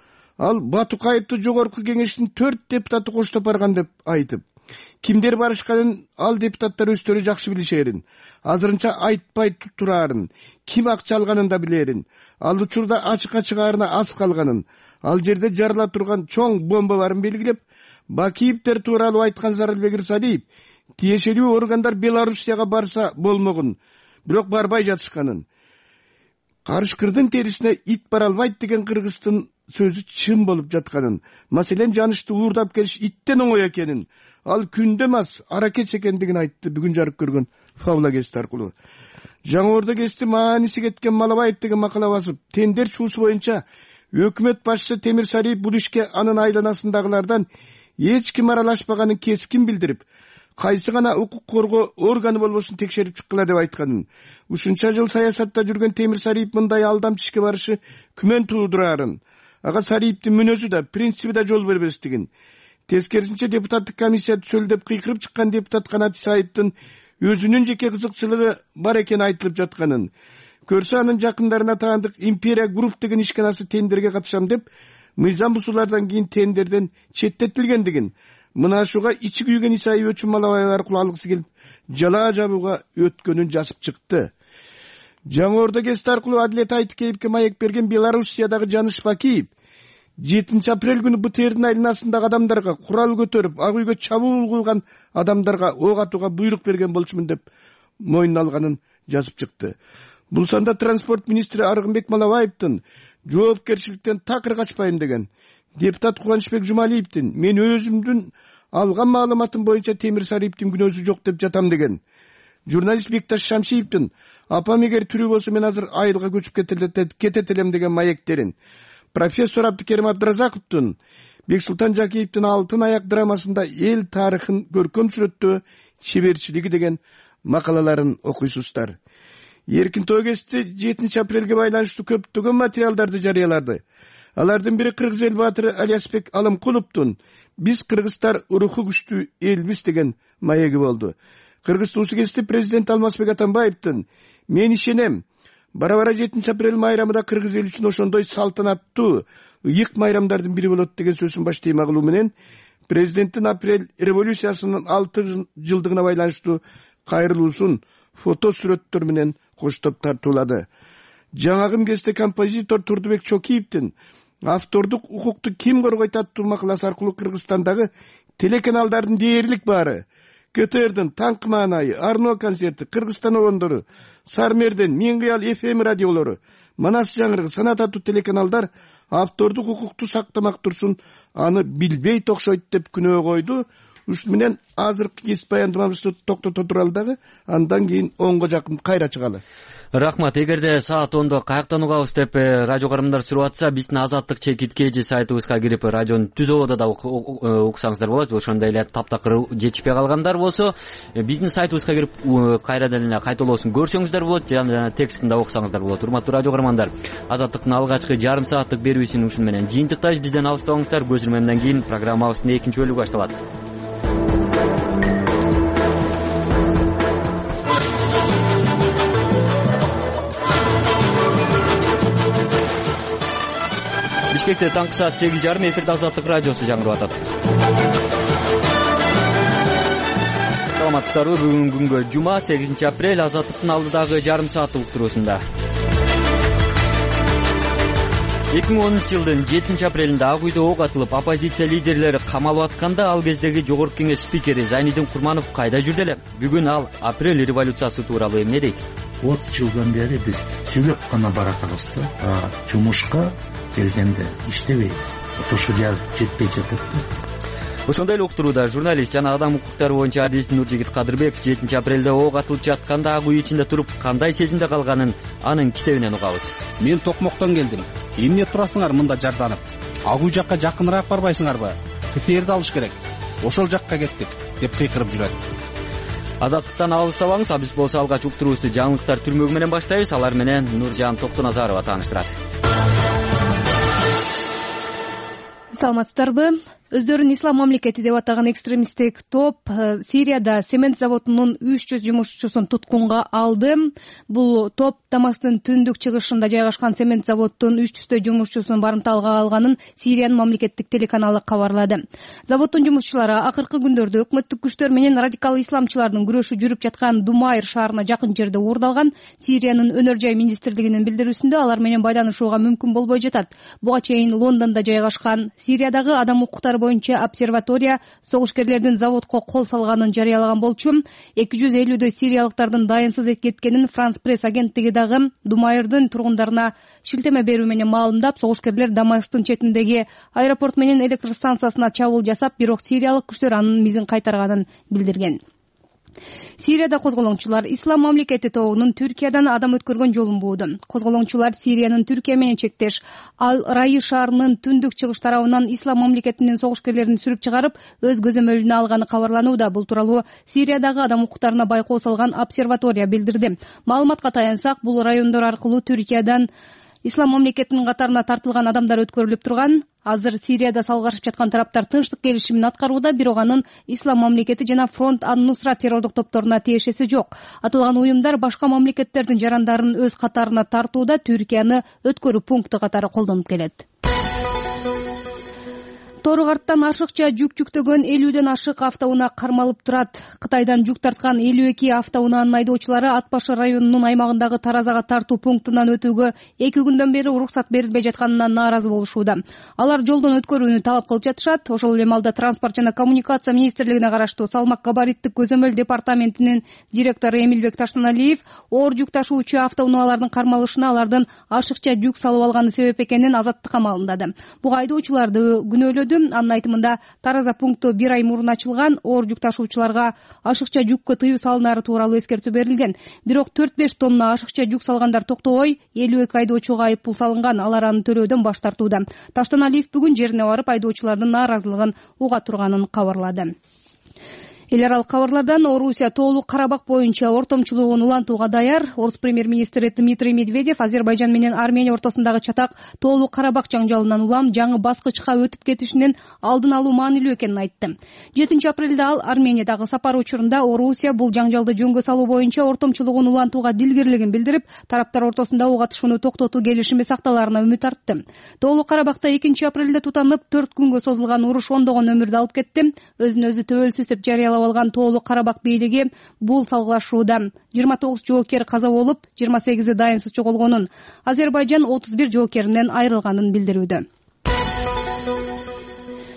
Ал Батукаевду жогорку кеңештин төрт депутаты коштоп барган деп айтып, кимдер барышканын ал депутаттар өздөрү жакшы билишерин, азырынча айтпай турарын, ким акча алганын да билерин, ал учурда ачыкка чыгаарына аз калганын, ал жерде жарыла турган чоң бомбаларын белгилеп, Бакиевтер тууралуу айткан Зарылбек Рысалиев тиешелүү органдар Белоруссияга барса болмогун, бирок барбай жатышканын, карышкырдын терисине ит бара албайт деген Кыргыздын сөзү чын болуп жатканын, маселен жанышты уурдап келиш иттен оңой экенин, ал күндө эмес аракет экендигин айтты бүгүн жарык көргөн Фабла гезити аркылуу. Жаңы Орда гезити мааниси кеткен Малабаев деген макала басып, тендер чуусу боюнча өкмөт башчысы Темир Сариев бул ишке анын айланасындагылардан эч ким аралашпаганын кескин билдирип, кайсы гана укук коргоо органы болбосун текшерип чыккыла деп айтканын. Ушунча жыл саясатта жүргөн Темир Сариев мындай алдамчы ишке барышы күмөн туудурарын, ага Сариевдин мүнөзү да, принципи да жол бербестигин. Тескерисинче депутаттык комиссия чөлдөп кыйкырып чыккан депутат Канат Исаевдин өзүнүн жеке кызыкчылыгы бар экени айтылып жатканын, көрсө анын жакындарына таандык Империя Групп деген ишканасы тендерге катышам деп, мыйзам бузуулардан кийин тендерден четтетилгендигин, мына ушуга ичи күйгөн Исаев өчүн Малабаев аркылуу алгысы келип, жала жабууга өткөнүн жазып чыкты. Жаңы Орда гезити аркылуу Адилет Айтыкеевге маек берген Белоруссиядагы Жаныш Бакиев жетинчи апрель күнү БТРдин айланасындагы адамдарга курал көтөрүп, ак үйгө чабуул кылган адамдарга ок атууга буйрук берген болчумун деп мойнуна алганын жазып чыкты. Бул санда транспорт министри Аргынбек Малабаевдин жоопкерчиликтен такыр качпайм деген, депутат Кубанычбек Жумалиевдин мен өзүмдүн алган маалыматым боюнча Темир Сариевдин күнөөсү жок деп жатам деген, журналист Бекташ Шамшиевдин апам эгер тирүү болсо мен азыр айылга көчүп кетет элем деген маектерин, профессор Абдыкерим Абдыразаковдун Бексултан Жакиевдин Алтын аяк драмасында эл тарыхын көркөм сүрөттөө чеберчилиги деген макалаларын окуйсуздар. Эркин Той гезити жетинчи апрелге байланыштуу көптөгөн материалдарды жарыялады. Алардын бири Кыргыз эл баатыры Алиасбек Алымкуловдун биз кыргыздар руху күчтүү элбиз деген маеги болду. Кыргыз туусу гезити президент Алмазбек Атамбаевдин мен ишенем, бара-бара жетинчи апрель майрамында кыргыз эл үчүн ошондой салтанаттуу ыйык майрамдардын бири болот деген сөзүн баш тема кылуу менен президенттин апрель революциясынын алты жылдыгына байланыштуу кайрылуусун фото сүрөттөр менен коштоп тартуулады. Жаңагы гезитте композитор Турдубек Чокиевдин автордук укукту ким коргойт аттуу макаласы аркылуу Кыргызстандагы телеканалдардын дээрлик баары, КТРдин Таңкы маанайы, Арно концерти, Кыргызстан обондору, Сармерден, Миңгиял эф эм радиолору, Манас жаңыргы, Санат аттуу телеканалдар автордук укукту сактамак турсун, аны билбей токшойт деп күнөө койду. Ушу менен азыркы кесип баяндамабызды токтото туралы дагы, андан кийин онго жакын кайра чыгалы. Рахмат. Эгерде саат ондо каяктан угабыз деп радио кармандар сурап атса, биздин Азаттык чекит кж сайтыбызга кирип радиону түзөбөдө да уксаңыздар болот. Ошондой эле таптакыр жетишпей калгандар болсо, биздин сайтыбызга кирип кайрадан эле кайталоосун көрсөңүздөр болот, жана текстин да окусаңыздар болот. Урматтуу радио кармандар, Азаттыктын алгачкы жарым сааттык берүүсүн ушун менен жыйынтыктайбыз. Бизден алыстабаңыздар. Көзүрмөмдөн кийин программабыздын экинчи бөлүгү башталат. Бишкекте таңкы саат сегиз жарым, эфирде Азаттык радиосу жаңырып атат. Саламатсыздарбы? Бүгүн күнгө жума, сегизинчи апрель, Азаттыктын алдыдагы жарым сааттык уктуруусунда. эки миң онунчу жылдын жетинчи апрелинде Ак үйдө ок атылып, оппозиция лидерлери камалып атканда, ал кездеги жогорку кеңеш спикери Зайнидин Курманов кайда жүрдү эле? Бүгүн ал апрель революциясы тууралуу эмне дейт? отуз жылдан бери биз сүйлөп гана баратабыз да, жумушка келгенде иштебейбиз. Ошо жер жетпей жатат да. Ошондой эле уктурууда журналист жана адам укуктары боюнча адист Нуржигит Кадырбек жетинчи апрелде ок атылып жатканда Ак үй ичинде туруп кандай сезимде калганын анын китебинен угабыз. Мен Токмоктон келдим. Эмне турасыңар мында жарданып? Ак үй жакка жакыныраак барбайсыңарбы? КТРди алыш керек. Ошол жакка кеттик деп кыйкырып жүрөт. Азаттыктан алыстабаңыз, а биз болсо алгач уктуруубузду жаңылыктар түрмөгү менен баштайбыз. Алар менен Нуржан Токтоназарова тааныштырат. Саламатсыздарбы? Өздөрүн ислам мамлекети деп атаган экстремисттик топ Сирияда цемент заводунун үч жүз жумушчусун туткунга алды. Бул топ Дамасктын түндүк чыгышында жайгашкан цемент заводунун үч жүздөй жумушчусун барымталга алганын Сириянын мамлекеттик телеканалы кабарлады. Заводдун жумушчулары акыркы күндөрдө өкмөттүк күчтөр менен радикал исламчылардын күрөшү жүрүп жаткан Думайр шаарына жакын жерде уурдалган. Сириянын өнөр жай министрлигинин билдирүүсүндө алар менен байланышууга мүмкүн болбой жатат. Буга чейин Лондондо жайгашкан Сириядагы адам укуктары боюнча обсерватория согушкерлердин заводко кол салганын жарыялаган болчу. эки жүз элүүдөй сириялыктардын дайынсыз кеткенин Франс пресс агенттиги дагы Думайрдын тургундарына шилтеме берүү менен маалымдап, согушкерлер Дамасктын четиндеги аэропорт менен электр станциясына чабуул жасап, бирок сириялык күчтөр анын мизин кайтарганын билдирген. Сирияда козголоңчулар Ислам мамлекети тобунун Түркиядан адам өткөргөн жолун бууду. Козголоңчулар Сириянын Түркия менен чектеш Ал-Раи шаарынын түндүк чыгыш тарабынан Ислам мамлекетинин согушкерлерин сүрүп чыгарып, өз көзөмөлүнө алганы кабарланууда. Бул тууралуу Сириядагы адам укуктарына байкоо салган обсерватория билдирди. Маалыматка таянсак, бул райондор аркылуу Түркиядан Ислам мамлекетинин катарына тартылган адамдар өткөрүлүп турган. Азыр Сирияда салгашып жаткан тараптар тынчтык келишимин аткарууда, бирок анын Ислам мамлекети жана Фронт ан-Нусра террордук топторуна тиешеси жок. Атылган уюмдар башка мамлекеттердин жарандарын өз катарына тартууда, Түркияны өткөрүү пункту катары колдонуп келет. Тооругарттан ашыкча жүк жүктөгөн элүүдөн ашык автоунаа кармалып турат. Кытайдан жүк тарткан элүү эки автоунаанын айдоочулары Ат башы районунун аймагындагы Таразага тартуу пунктунан өтүүгө эки күндөн бери уруксат берилбей жатканынан нааразы болушууда. Алар жолдон өткөрүүнү талап кылып жатышат. Ошол эле маалда транспорт жана коммуникация министрлигине караштуу салмак габариттик көзөмөл департаментинин директору Эмилбек Таштаналиев оор жүк ташуучу автоунаалардын кармалышына алардын ашыкча жүк салып алганы себеп экенин Азаттыкка маалымдады. Буга айдоочуларды күнөөлөдү. Анын айтымында Тараза пункту бир ай мурун ачылган, оор жүк ташуучуларга ашыкча жүккө тыюу салынары тууралуу эскертүү берилген. Бирок төрт беш тонна ашыкча жүк салгандар токтобой, элүү эки айдоочуга айыппул салынган, алар аны төлөөдөн баш тартууда. Таштаналиев бүгүн жерине барып айдоочулардын нааразылыгын уга турганын кабарлады. Эл аралык кабарлардан Орусия тоолук Карабак боюнча ортомчулугун улантууга даяр. Орус премьер-министри Дмитрий Медведев Азербайжан менен Армения ортосундагы чатак тоолук Карабак жаңжалынан улам жаңы баскычка өтүп кетишинин алдын алуу маанилүү экенин айтты. жетинчи апрелде ал Армениядагы сапар учурунда Орусия бул жаңжалды жөнгө салуу боюнча ортомчулугун улантууга дилгирлигин билдирип, тараптар ортосунда ок атышууну токтотуу келишими сакталаарына үмүт артты. Тоолук Карабакта экинчи апрелде тутанып төрт күнгө созулган уруш ондогон өмүрдү алып кетти. Өзүн өзү төбөлсүз деп жарыялап алган тоолук Карабак бийлиги бул салгылашууда жыйырма тогуз жоокер каза болуп, жыйырма сегизи дайынсыз жоголгонун, Азербайжан отуз бир жоокеринен айрылганын билдирүүдө.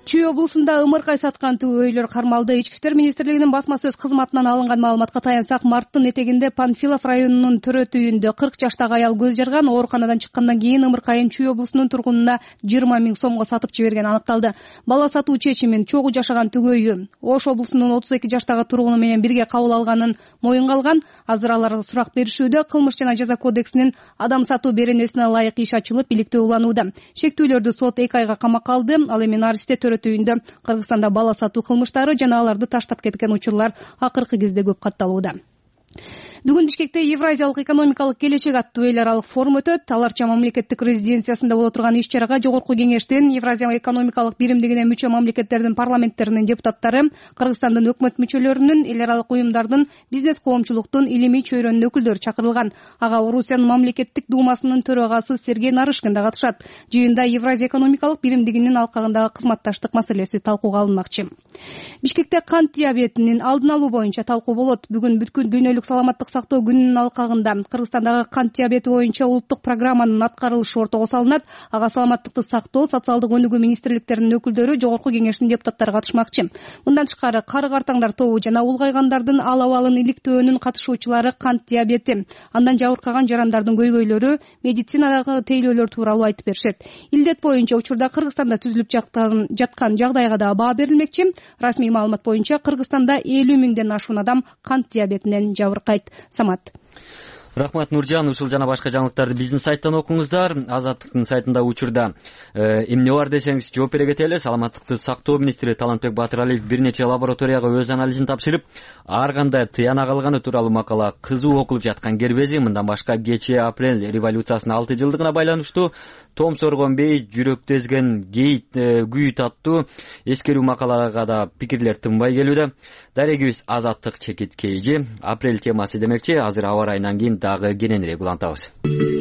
Чүй облусунда ымыркай саткан түгөйлөр кармалды. Ички иштер министрлигинин басма сөз кызматынан алынган маалыматка таянсак, марттын этегинде Панфилов районунун төрөт үйүндө кырк жаштагы аял көз жарган, ооруканадан чыккандан кийин ымыркайын Чүй облусунун тургунуна жыйырма миң сомго сатып жиберген аныкталды. Бала сатуу чечимин чогуу жашаган түгөйү Ош облусунун отуз эки жаштагы тургуну менен бирге кабыл алганын моюнга алган. Азыр алар сурак беришүүдө. Кылмыш жана жаза кодексинин адам сатуу беренесине ылайык иш ачылып, иликтөө уланууда. Шектүүлөрдү сот эки айга камакка алды. Ал эми Наристе төрөт үйүндө Кыргызстанда бала сатуу кылмыштары жана аларды таштап кеткен учурлар акыркы кезде көп катталууда. Бүгүн Бишкекте Евразиялык экономикалык келечек аттуу эл аралык форум өтөт. Аларча мамлекеттик резиденциясында боло турган иш-чарага Жогорку кеңештин Евразия экономикалык биримдигине мүчө мамлекеттердин парламенттеринин депутаттары, Кыргызстандын өкмөт мүчөлөрүнүн, эл аралык уюмдардын, бизнес коомчулуктун илимий чөйрөнүн өкүлдөрү чакырылган. Ага Орусиянын мамлекеттик думасынын төрагасы Сергей Нарышкин да катышат. Жыйында Евразия экономикалык биримдигинин алкагындагы кызматташтык маселеси талкууга алынмакчы. Бишкекте кант диабетинин алдын алуу боюнча талкуу болот. Бүгүн бүткүл дүйнөлүк саламаттык сактоо күнүнүн алкагында Кыргызстандагы кант диабети боюнча улуттук программанын аткарылышы ортого салынат. Ага саламаттыкты сактоо, социалдык өнүгүү министрликтеринин өкүлдөрү, Жогорку кеңештин депутаттары катышмакчы. Мындан тышкары кары картаңдар тобу жана улгайгандардын ал абалын иликтөөнүн катышуучулары кант диабети, андан жабыркаган жарандардын көйгөйлөрү, медицинадагы тейлөөлөр тууралуу айтып беришет. Илдет боюнча учурда Кыргызстанда түзүлүп жаткан жаткан жагдайга да баа берилмекчи. Расмий маалымат боюнча Кыргызстанда элүү миңден ашуун адам кант диабетинен жабыркайт. Самат. Рахмат, Нуржан. Ушул жана башка жаңылыктарды биздин сайттан окуңуздар. Азаттыктын сайтында учурда эмне бар десеңиз жооп бере кетели. Саламаттыкты сактоо министри Талантбек Батыралиев бир нече лабораторияга өз анализин тапшырып, ар кандай тыяна калганы тууралуу макала кызуу окулуп жаткан кербези. Мындан башка кечээ апрель революциясынын алты жылдыгына байланыштуу том соргон бей, жүрөктү эзген гейт күйүт аттуу эскерүү макалага да пикирлер тынбай келүүдө. Дарегибиз Азаттык чекит кейжи апрель темасы демекчи. Азыр аба ырайынан кийин дагы кененирээк улантабыз.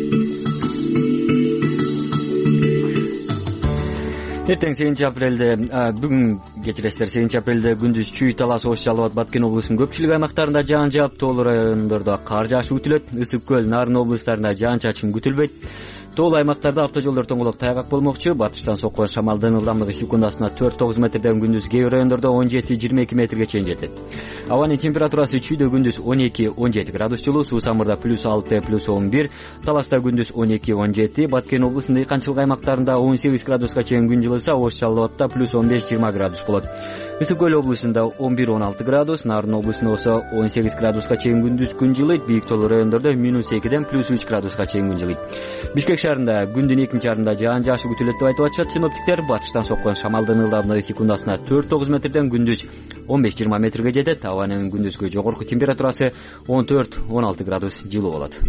Эртең сегизинчи апрелде, бүгүн кечиресиздер, сегизинчи апрелде күндүз Чүй, Талас, Ош, Жалал Абад, Баткен облусунун көпчүлүк аймактарында жаан жаап, тоолуу райондордо кар жаашы күтүлөт. Ысык көл, Нарын облустарында жаан-чачын күтүлбөйт. Тоолуу аймактарда автожолдор тоңголок тайгак болмокчу. Батыштан соккон шамалдын ылдамдыгы секундасына төрт тогуз метрден күндүз кээ бир райондордо он жети жыйырма эки метрге чейин жетет. Абанын температурасы Чүйдө күндүз он эки он жети градус жылуу, Суу Самырда плюс алты плюс он бир, Таласта күндүз он эки он жети, Баткен облусунун дыйканчылык аймактарында он сегиз градуска чейин күн жылыса, Ош, Жалал Абадта плюс он беш жыйырма градус болот. Ысык көл облусунда он бир он алты градус, Нарын облусунда болсо он сегиз градуска чейин күндүз күн жылыйт, бийик тоолуу райондордо минус экиден плюс үч градуска чейин күн жылыйт. Бишкек шаарында күндүн экинчи ярымында жаан жаашы күтүлөт деп айтып атышат синоптиктер. Батыштан соккон шамалдын ылдамдыгы секундасына төрт тогуз метрден күндүз он беш жыйырма метрге жетет. Абанын күндүзгү жогорку температурасы он төрт он алты градус жылуу болот.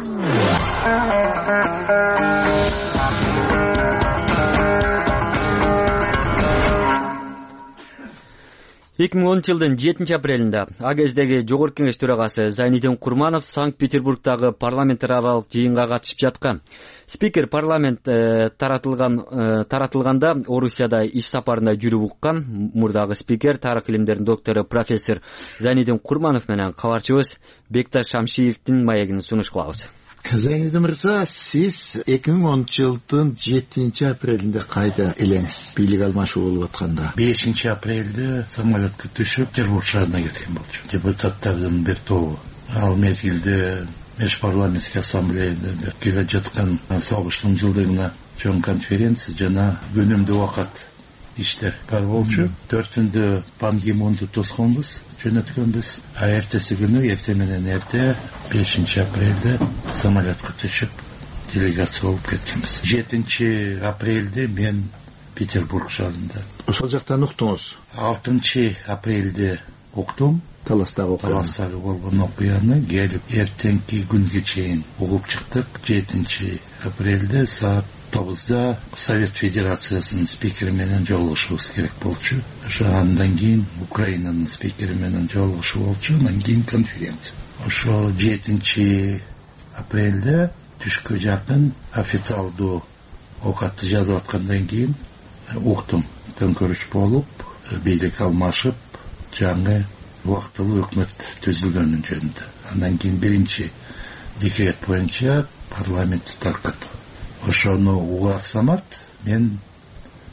эки миң онунчу жылдын жетинчи апрелинде а кездеги Жогорку кеңеш төрагасы Зайнидин Курманов Санкт-Петербургдагы парламенттер аралык жыйынга катышып жаткан. Спикер парламент таратылган таратылганда Орусияда иш сапарында жүрүп уккан мурдагы спикер, тарых илимдеринин доктору профессор Зайнидин Курманов менен кабарчыбыз Бекташ Шамшиевдин маегин сунуш кылабыз. Зайнидин мырза, сиз эки миң онунчу жылдын жетинчи апрелинде кайда элеңиз? Бийлик алмашуу болуп атканда. бешинчи апрелде самолетке түшүп Петербург шаарына кеткен болчу. Депутаттардын бир тобу. Ал мезгилде Межпарламенттик ассамблеяда келе жаткан согуштун жылдыгына чоң конференция жана өнүмдүү убакыт иштер бар болчу. төртүндө Пан Ги Мунду тосконбуз, жөнөткөнбүз. А эртеси күнү, эрте менен эрте бешинчи апрелде самолетке түшүп делегация болуп кеткенбиз. жетинчи апрелде мен Петербург шаарында. Ошол жактан уктуңуз? алтынчы апрелде уктум. Таластагы окуяны. Таластагы болгон окуяны келип эртеңки күнгө чейин угуп чыктык. жетинчи апрелде саат тогузда Совет Федерациясынын спикери менен жолугушубуз керек болчу. Ошо андан кийин Украинанын спикери менен жолугушуу болчу, андан кийин конференция. Ошо жетинчи апрелде түшкө жакын официалдуу окатты жазып аткандан кийин уктум. Төңкөрүш болуп, бийлик алмашып, жаңы убактылуу өкмөт түзүлгөнүн жөнүндө. Андан кийин биринчи декрет боюнча парламентти таркатуу. Ошону угарсамат, мен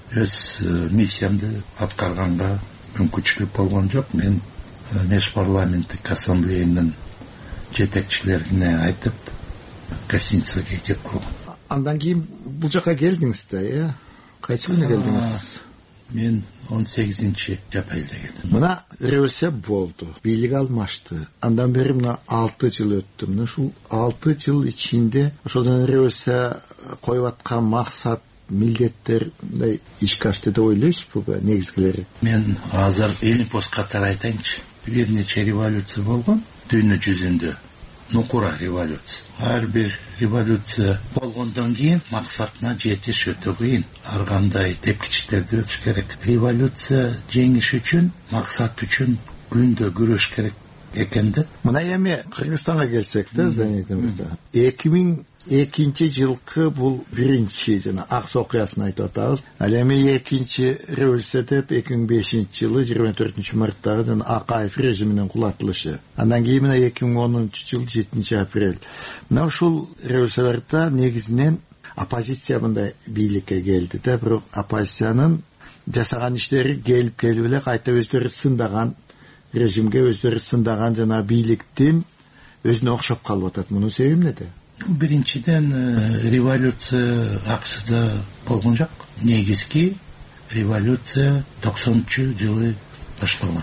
өз миссиямды аткарганга мүмкүнчүлүк болгон жок. Мен Меж парламенттик ассамблеянын жетекчилерине айтып, гостиницага кетип калгам. Андан кийин бул жака келдиңиз да, э? Кайчы күнү келдиңиз? Мен он сегизинчи апрелде келдим. Мына революция болду, бийлик алмашты. Андан бери мына алты жыл өттү. Мына ушул алты жыл ичинде ошол революция коюп аткан максат, милдеттер мындай ишке ашты деп ойлойсузбу негизгилери? Мен азыр Элимпос катары айтайынчы. Бир нече революция болгон дүйнө жүзүндө. Нукура революция. Ар бир революция болгондон кийин максатына жетиш өтө кыйын. Ар кандай тепкичтерди өтүш керек. Революция жеңиш үчүн, максат үчүн күндө күрөш керек экен да. Мына эми Кыргызстанга келсек да, Зайнетдин мырза. эки миң экинчи жылкы бул биринчи жана Акс окуясын айтып атабыз. Ал эми экинчи революция деп эки миң бешинчи жылы жыйырма төртүнчү марттагы жана Акаев режиминин кулатылышы. Андан кийин мына эки миң онунчу жыл жетинчи апрель. Мына ушул революцияларда негизинен оппозиция мындай бийликке келди да, бирок оппозициянын жасаган иштери келип келип эле кайта өздөрү сындаган режимге, өздөрү сындаган жана бийликтин өзүнө окшоп калып атат. Мунун себеби эмнеде? Биринчиден революция Аксыда болгон жок. Негизги революция токсонунчу жылы башталган.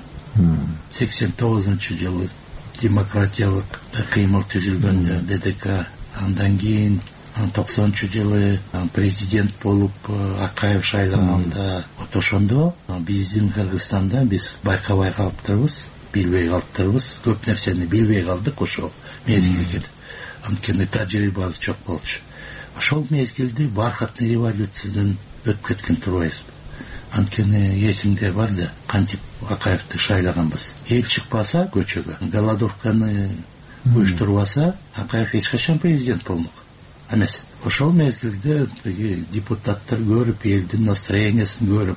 сексен тогузунчу жылы демократиялык кыймыл түзүлгөндө ДДК. Андан кийин токсонунчу жылы президент болуп Акаев шайлаганда ошондо биздин Кыргызстанда биз байкабай калыптырбыз, билбей калыптырбыз. Көп нерсени билбей калдык ошол мезгилде. Анткени тажрыйбабыз жок болчу. Ошол мезгилде бархатный революциядан өтүп кеткен турбайбыз. Анткени эсимде бар да, кантип Акаевди шайлаганбыз. Эл чыкпаса көчөгө, голодовканы уюштурбаса, Акаев эч качан президент болмок эмес. Ошол мезгилде депутаттар көрүп, элдин настроениясын көрүп,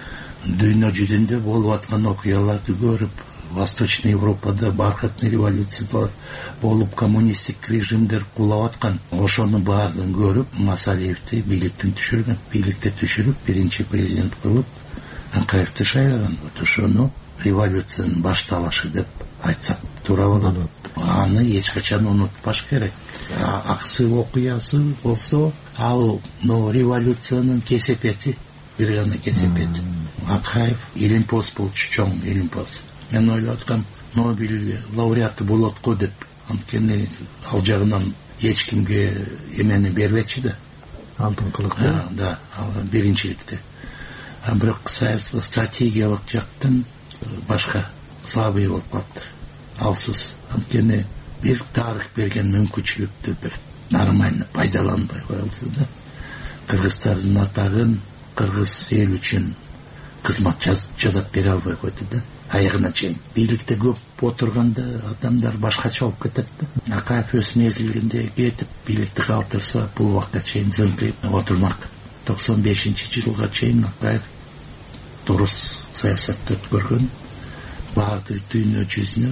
дүйнө жүзүндө болуп аткан окуяларды көрүп, Восточный Европада бархатный революция болуп, коммунистик режимдер кулап аткан. Ошону баардыгын көрүп, Масалиевди бийликтен түшүргөн. Бийликте түшүрүп, биринчи президент кылып, Акаевди шайлаган. Ошону революциянын башталышы деп айтсак туура болот. Аны эч качан унутпаш керек. Аксы окуясы болсо, ал но революциянын кесепети, бир гана кесепети. Акаев Элимпос болчу, чоң Элимпос. Мен ойлоп аткам, Нобель лауреаты болот го деп. Анткени ал жагынан эч кимге эмени бербечи да. Алдыңкылыкты. Да, ал биринчиликте. А бирок стратегиялык жактан башка слабый болуп калыптыр. Алсыз. Анткени бир тарых берген мүмкүнчүлүктү бир нормально пайдаланбай коюлду да. Кыргыздардын атагын кыргыз эл үчүн кызмат жасап бере албай койду да. Аягына чейин. Бийликте көп отурганда адамдар башкача болуп кетет да. Акаев өз мезгилинде кетип, бийликти калтырса, бул убакка чейин зыңкыйып отурмак. токсон бешинчи жылга чейин Акаев дурус саясатты өткөргөн. Баардык дүйнө жүзүнө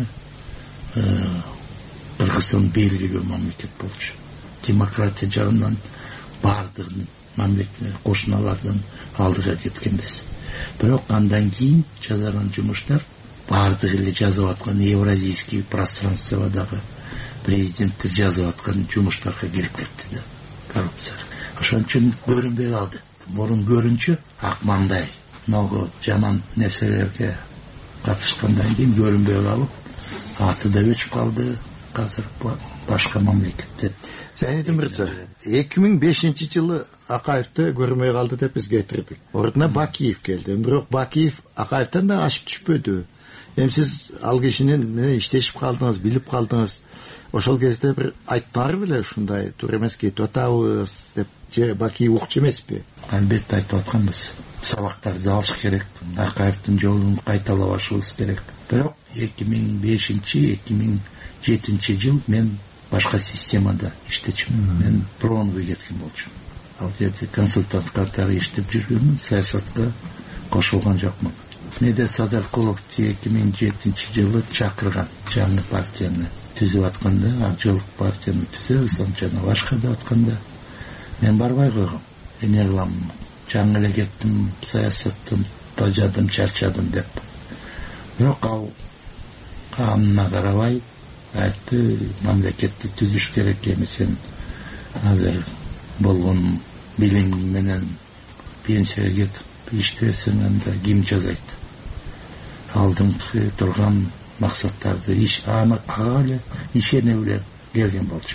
Кыргызстан белгилүү мамлекет болчу. Демократия жагынан баардыгын мамлекеттер, кошуналардан алдыга кеткенбиз. Бирок андан кийин жазылган жумуштар баардыгы эле жазып аткан евразийский пространстводагы президенттер жазып аткан жумуштарга кирип кетти да, коррупция. Ошон үчүн көрүнбөй калды. Мурун көрүнчү ак маңдай много жаман нерселерге катышкандан кийин көрүнбөй калып, аты да өчүп калды. Азыр башка мамлекетте. Зайнетдин мырза, эки миң бешинчи жылы Акаевди көрмөй калды деп биз кетирдик. Ордуна Бакиев келди. Бирок Бакиев Акаевден да ашып түшпөдү. Эми сиз ал кишинин менен иштешип калдыңыз, билип калдыңыз. Ошол кезде бир айттыңар беле ушундай туура эмес кетип атабыз деп, же Бакиев укчу эмеспи? Албетте айтып атканбыз. Сабактарды алыш керек. Акаевдин жолун кайталабашыбыз керек. Бирок эки миң бешинчи эки миң жетинчи жыл мен башка системада иштечүмүн. Мен промга кеткен болчумун. Ал жерде консультант катары иштеп жүргөнмүн, саясатка кошулган жокмун. Медет Садыркуловду эки миң жетинчи жылы чакырган жаңы партияны түзүп атканда, ак жолук партияны түзөбүз, жана башка да атканда мен барбай койгом. Эме кылам, жаңы эле кеттим, саясаттан бажадым, чарчадым деп. Бирок ал канына карабай айтты, мамлекетти түзүш керек эми, сен азыр болгон билим менен пенсияга кетип иштебесең, анда ким жазайт? Алдыңкы турган максаттарды иш ага эле ишене биле келген болчу.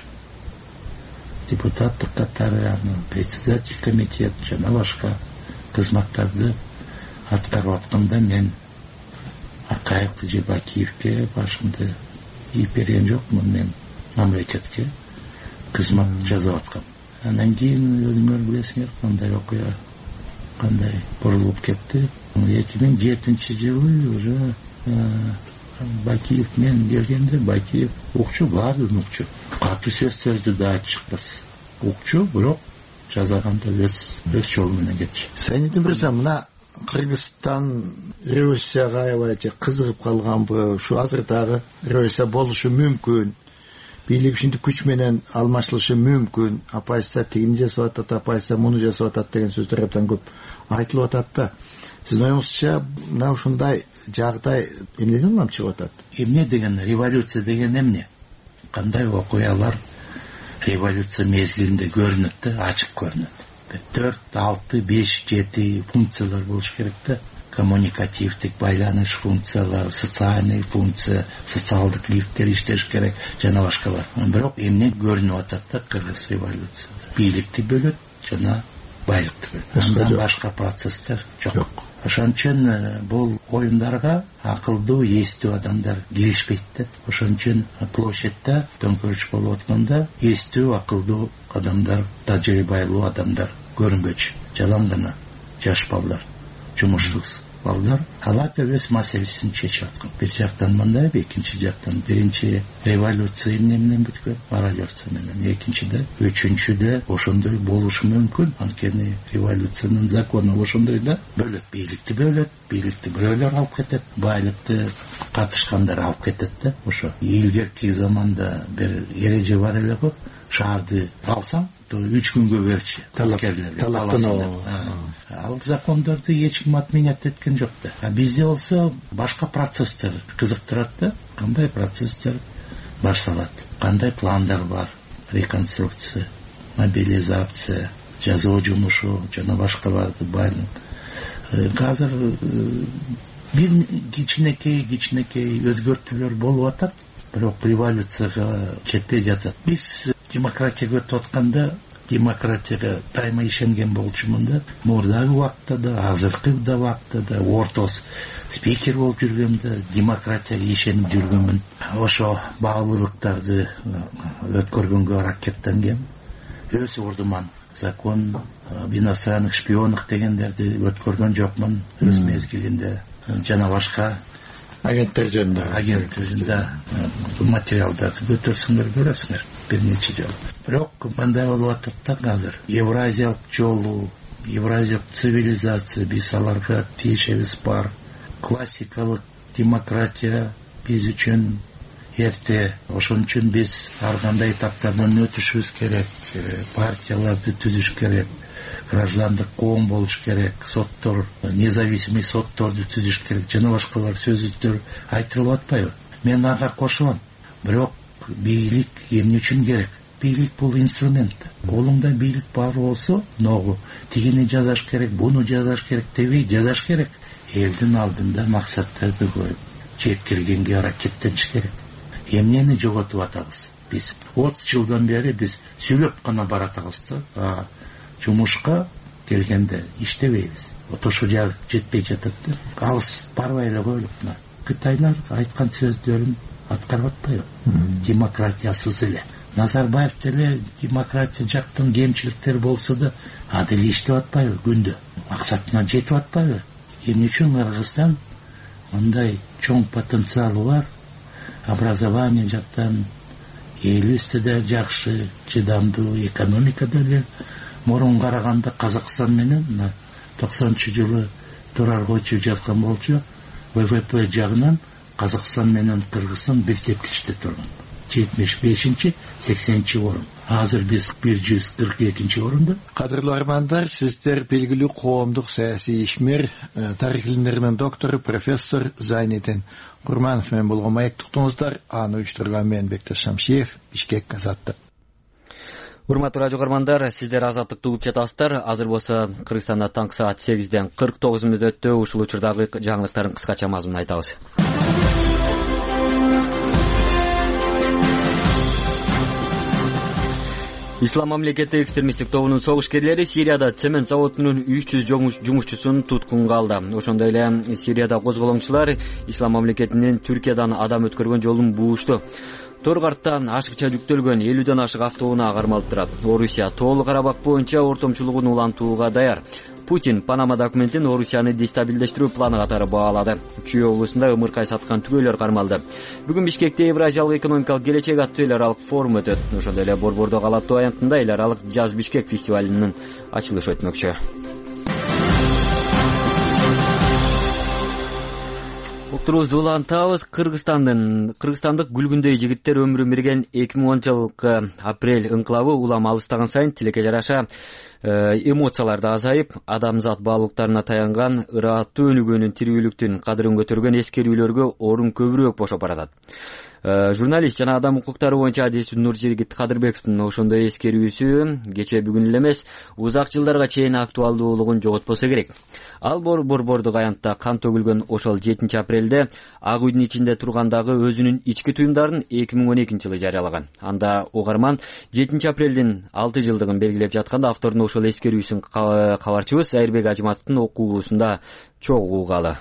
Депутаттык катары, аны председатель комитет жана башка кызматтарды аткарып атканда мен Акаевке же Бакиевке башымды ийип берген жокмун. Мен мамлекетке кызмат жасап аткам. Анан кийин өзүңөр билесиңер кандай окуя, кандай бурулуп кетти. эки миң жетинчи жылы уже Бакиев мен келгенде Бакиев укчу, баардыгын укчу. Катуу сөздөрдү да айтышпас. Укчу, бирок жазаганда өз өз жолу менен кетчү. Сайнитин мырза, мына Кыргызстан революцияга аябай кызыгып калганбы? Ушу азыр дагы революция болушу мүмкүн. Бийлик ушинтип күч менен алмашылышы мүмкүн. Апайса тигини жасап атат, апайса муну жасап атат деген сөздөр абдан көп айтылып атат да. Сиздин оюңузча мына ушундай жагдай эмнеден улам чыгып атат? Эмне деген революция деген эмне? Кандай окуялар революция мезгилинде көрүнөт да, ачык көрүнөт. төрт, алты, беш, жети функциялар болуш керек да. Коммуникативдик байланыш функциялар, социальный функция, социалдык лифттер иштеш керек, жана башкалар. Бирок эмне көрүнүп атат да кыргыз революцияда? Бийликти бөлөт жана байлыкты бөлөт. Андан башка процесстер жок. Ошон үчүн бул оюндарга акылдуу, эстүү адамдар киришпейт да. Ошон үчүн площадьда төңкөрүш болуп атканда эстүү, акылдуу адамдар, тажрыйбалуу адамдар көрүнбөчү. Жалаң гана жаш балдар, жумушсуз балдар алар өз маселесин чечип аткан. Бир жактан мындай, экинчи жактан биринчи революция эмне менен бүткөн? Мародерство менен. Экинчиде, үчүнчүдө ошондой болушу мүмкүн. Анткени революциянын закону ошондой да. Бөлөт, бийликти бөлөт, бийликти бирөөлөр алып кетет, байлыкты катышкандар алып кетет да. Ошо илгерки заманда бир эреже бар эле го, шаарды алсаң үч күнгө берчи аскерлерге. Ал закондорду эч ким отменять эткен жок да. Бизде болсо башка процесстер кызыктырат да. Кандай процесстер башталат? Кандай пландар бар? Реконструкция, мобилизация, жазуу жумушу жана башкаларды байлап. Азыр бир кичинекей кичинекей өзгөртүүлөр болуп атат, бирок революцияга жетпей жатат. Биз демократияга өтүп атканда демократияга дайыма ишенген болчумун да. Мурдагы убакта да, азыркы да убакта да, ортос спикер болуп жүргөмдө демократияга ишенип жүргөмүн. Ошо баалуулуктарды өткөргөнгө аракеттенгем. Өз ордуман закон, иностранных шпионов дегендерди өткөргөн жокмун өз мезгилинде. Жана башка агенттер жөнүндө агенттер жөнүндө материалдарды көтөрсөңөр көрөсүңөр бир нече жолу. Бирок мындай болуп атат да азыр. Евразиялык жолу, евразиялык цивилизация биз аларга тиешебиз бар. Классикалык демократия биз үчүн эрте. Ошон үчүн биз ар кандай этаптардан өтүшүбүз керек. Партияларды түзүш керек. Граждандык коом болуш керек, соттор, независимый сотторду түзүш керек, жана башкалар сөзүттөр айтылып атпайбы? Мен ага кошулам. Бирок бийлик эмне үчүн керек? Бийлик бул инструмент. Колуңда бийлик бар болсо, ногу тигини жазаш керек, буну жазаш керек дебей жазаш керек. Элдин алдында максаттарды коюп, жеткиргенге аракеттениш керек. Эмнени жоготуп атабыз? Биз отуз жылдан бери биз сүйлөп гана баратабыз да. Жумушка келгенде иштебейбиз. Ошо жагы жетпей жатат да. Алыс барбай эле коелук. Кытайлар айткан сөздөрүн аткарып атпайбы? Демократиясыз эле. Назарбаев деле демократия жактан кемчиликтер болсо да, а деле иштеп атпайбы күндө? Максатына жетип атпайбы? Эмне үчүн Кыргызстан мындай чоң потенциалы бар? Образование жактан элибизде да жакшы, чыдамдуу, экономика деле мурун караганда Казакстан менен токсонунчу жылы турар койчу жаткан болчу. вэ вэ пэ жагынан Казакстан менен Кыргызстан бир тепкичте турган. жетимиш бешинчи сексенинчи орун. Азыр биз бир жүз кырк экинчи орунда. Кадырлуу армандар, сиздер белгилүү коомдук саясий ишмер, тарых илимдеринин доктору профессор Зайнидин Курманов менен болгон маектуктуңуздар. Аны уюштурган мен Бекташ Шамшиев, Бишкек, Азаттык. Урматтуу радио көрөрмандар, сиздер Азаттыкты угуп жатасыздар. Азыр болсо Кыргызстанда таңкы саат сегизден кырк тогуз мүнөт өттү. Ушул учурдагы жаңылыктарын кыскача мазмунун айтабыз. Ислам мамлекети экстремисттик тобунун согушкерлери Сирияда цемент заводунун үч жүз жумушчусун туткунга алды. Ошондой эле Сирияда козголоңчулар Ислам мамлекетинин Түркиядан адам өткөргөн жолун буушту. Торгарттан ашыкча жүктөлгөн элүүдөн ашык автоунаа кармалып турат. Орусия Тоолуу Карабак боюнча ортомчулугун улантууга даяр. Путин Панама документин Орусияны дестабилдештирүү планы катары баалады. Чүй облусунда ымыркай саткан түгөйлөр кармалды. Бүгүн Бишкекте Евразиялык экономикалык келечек аттуу эл аралык форум өтөт. Ошондой эле Борбордо Алатуу аянтында эл аралык Жаз Бишкек фестивалынын ачылышы өтмөкчү. Уктурубузду улантабыз. Кыргызстандын Кыргызстандык Гүлгүндөй жигиттер өмүрүн берген эки миң онунчу жылкы апрель ыңкылабы улам алыстаган сайын тилекке жараша эмоциялар да азайып, адамзат баалуулуктарына таянган ырааттуу өнүгүүнүн тирүүлүктүн кадырын көтөргөн эскерүүлөргө орун көбүрөөк бошоп баратат. Журналист жана адам укуктары боюнча адисчи Нуржигит Кадырбековдун ошондой эскерүүсү кече бүгүн эле эмес, узак жылдарга чейин актуалдуулугун жоготпосо керек. Ал Борбордук аянтта кан төгүлгөн ошол жетинчи апрелде Ак үйдүн ичинде тургандагы өзүнүн ички туюмдарын эки миң он экинчи жылы жарыялаган. Анда угарман жетинчи апрелдин алты жылдыгын белгилеп жатканда автордун ошол эскерүүсүн кабарчыбыз Айырбек Ажыматовдун окуусунда чогуу угалы.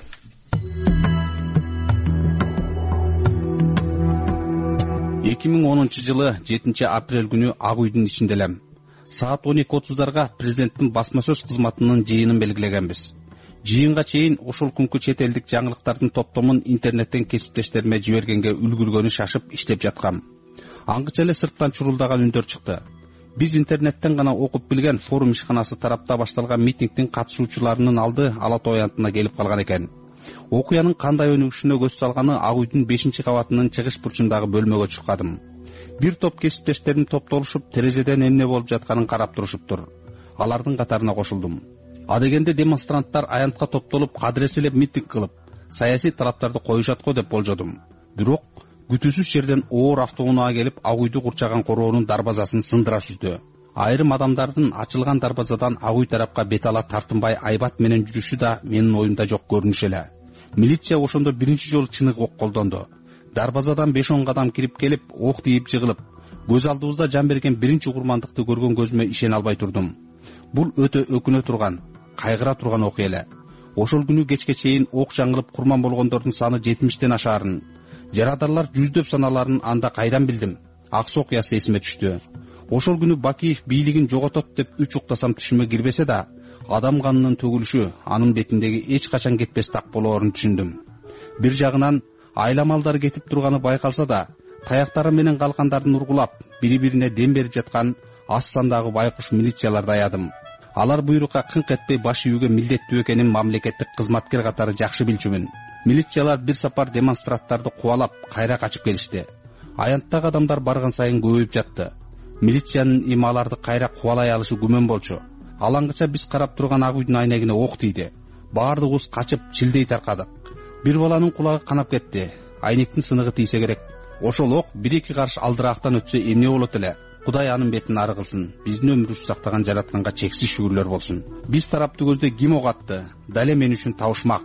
эки миң онунчу жылы жетинчи апрель күнү Ак үйдүн ичинде элем. Саат он эки отуздарга президенттин басма сөз кызматынын жыйынын белгилегенбиз. Жыйынга чейин ошол күнкү чет элдик жаңылыктардын топтомун интернеттен кесиптештериме жибергенге үлгүргөнү шашып иштеп жаткам. Аңгыча эле сырттан чурулдаган үндөр чыкты. Биз интернеттен гана окуп билген форум ишканасы тарапта башталган митингдин катышуучуларынын алды Алатоо аянтына келип калган экен. Окуянын кандай өнүгүшүнө көз салганы Ак үйдүн бешинчи кабатынын чыгыш бурчундагы бөлмөгө чыккадым. Бир топ кесиптештерим топтолушуп терезеден эмне болуп жатканын карап турушуптур. Алардын катарына кошулдум. Адегенде демонстранттар аянтка топтолуп кадыреселеп митинг кылып, саясий талаптарды коюшат го деп болжодум. Бирок күтүүсүз жерден оор автоунаа келип Ак үйдү курчаган короонун дарбазасын сындыра сүздү. Айрым адамдардын ачылган дарбазадан Ак үй тарапка бет ала тартынбай айбат менен жүрүшү да менин оюмда жок көрүнүш эле. Милиция ошондо биринчи жолу чыныгы ок колдонду. Дарбазадан беш он кадам кирип келип, ок тийип жыгылып, көз алдыбызда жан берген биринчи курмандыкты көргөн көзүмө ишене албай турдум. Бул өтө өкүнө турган, кайгыра турган окуя эле. Ошол күнү кечке чейин ок жаңылып курман болгондордун саны жетимиштен ашаарын, жарадарлар жүздөп саналарын анда кайдан билдим? Аксы окуясы эсиме түштү. Ошол күнү Бакиев бийлигин жоготот деп үч уктасам түшүмө кирбесе да, адам канынын төгүлүшү анын бетиндеги эч качан кетпес так болоорун түшүндүм. Бир жагынан айламалдар кетип турганы байкалса да, таяктары менен калкандарын ургулап, бири-бирине дем берип жаткан аз сандагы байкуш милицияларды аядым. Алар буйрукка кыңк этпей баш ийүүгө милдеттүү экенин мамлекеттик кызматкер катары жакшы билчүмүн. Милициялар бир сапар демонстранттарды кубалап, кайра качып келишти. Аянттагы адамдар барган сайын көбөйүп жатты. Милициянын ималарды кайра кубалай алышы күмөн болчу. Алаңгыча биз карап турган Ак үйдүн айнегине ок тийди. Баардыгыбыз качып, чилдей таркадык. Бир баланын кулагы канап кетти. Айнектин сыныгы тийсе керек. Ошол ок бир-эки карыш алдыраактан өтсө эмне болот эле? Кудай анын бетин ары кылсын. Биздин өмүрүбүздү сактаган жаратканга чексиз шүгүрлөр болсун. Биз тарапты көздөй ким ок атты? Дале мен үчүн табышмак.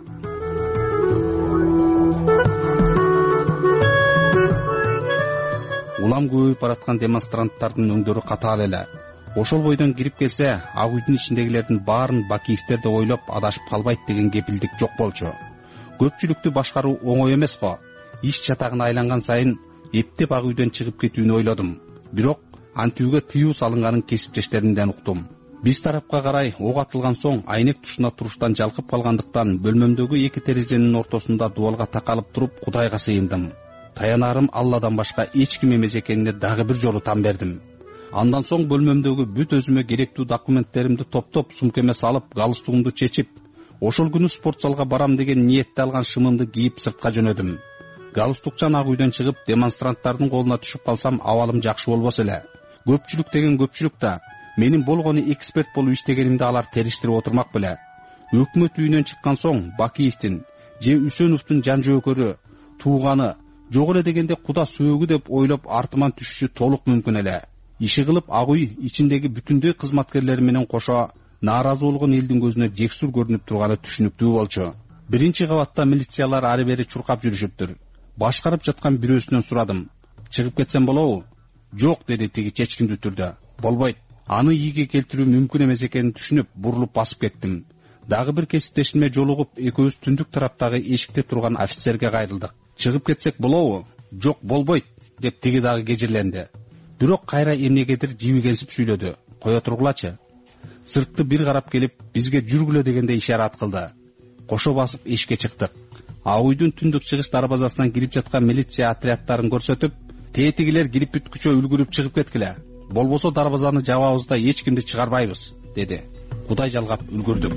Улам көбөйүп бараткан демонстранттардын өңдөрү катаал эле. Ошол бойдон кирип келсе, Ак үйдүн ичиндегилердин баарын Бакиевдер деп ойлоп адашып калбайт деген кепилдик жок болчу. Көпчүлүктү башкаруу оңой эмес го. Иш чатагына айланган сайын эптеп Ак үйдөн чыгып кетүүнү ойлодум. Бирок антүүгө тыюу салынганын кесиптештеримден уктум. Биз тарапка карай ок атылган соң айнек тушуна туруштан жалкып калгандыктан бөлмөмдөгү эки терезенин ортосунда дубалга такалып туруп Кудайга сыйындым. Таянарым Алладан башка эч ким эмес экенине дагы бир жолу тан бердим. Андан соң бөлмөмдөгү бүт өзүмө керектүү документтеримди топтоп сумкеме салып, галстугумду чечип, ошол күнү спорт залга барам деген ниетте алган шымымды кийип сыртка жөнөдүм. галстукчан ак үйдөн чыгып демонстранттардын колуна түшүп калсам абалым жакшы болбосо эле. Көпчүлүк деген көпчүлүк да менин болгону эксперт болуп иштегенимди алар териштирип отурмак беле. Өкмөт үйүнөн чыккан соң Бакиевдин же Үсөновдун жан жөөкөрү, тууганы, жок эле дегенде куда сөөгү деп ойлоп артыман түшүшү толук мүмкүн эле. Иши кылып ак үй ичиндеги бүтүндөй кызматкерлери менен кошо нааразы болгон элдин көзүнө жексур көрүнүп турганы түшүнүктүү болчу. Биринчи кабатта милициялар ары бери чуркап жүрүшүптүр. Башкарып жаткан бирөөсүнөн сурадым. Чыгып кетсем болобу? Жок, деди тиги чечкиндүү түрдө. Болбойт. Аны ийге келтирүү мүмкүн эмес экенин түшүнүп, бурулуп басып кеттим. Дагы бир кесиптешиме жолугуп, экөөбүз түндүк тараптагы эшикте турган офицерге кайрылдык. Чыгып кетсек болобу? Жок, болбойт, деп тиги дагы кежирленди. Бирок кайра эмнегедир жибигенсип сүйлөдү. Кое тургулачы. Сыртты бир карап келип, бизге жүргүлө дегенде ишарат кылды. Кошо басып эшикке чыктык. Ак үйдүн түндүк чыгыш дарбазасынан кирип жаткан милиция отряддарын көрсөтүп, тетигилер кирип бүткүчө үлгүрүп чыгып кеткиле. Болбосо дарбазаны жабабыз да эч кимди чыгарбайбыз, деди. Кудай жалгап үлгүрдүк.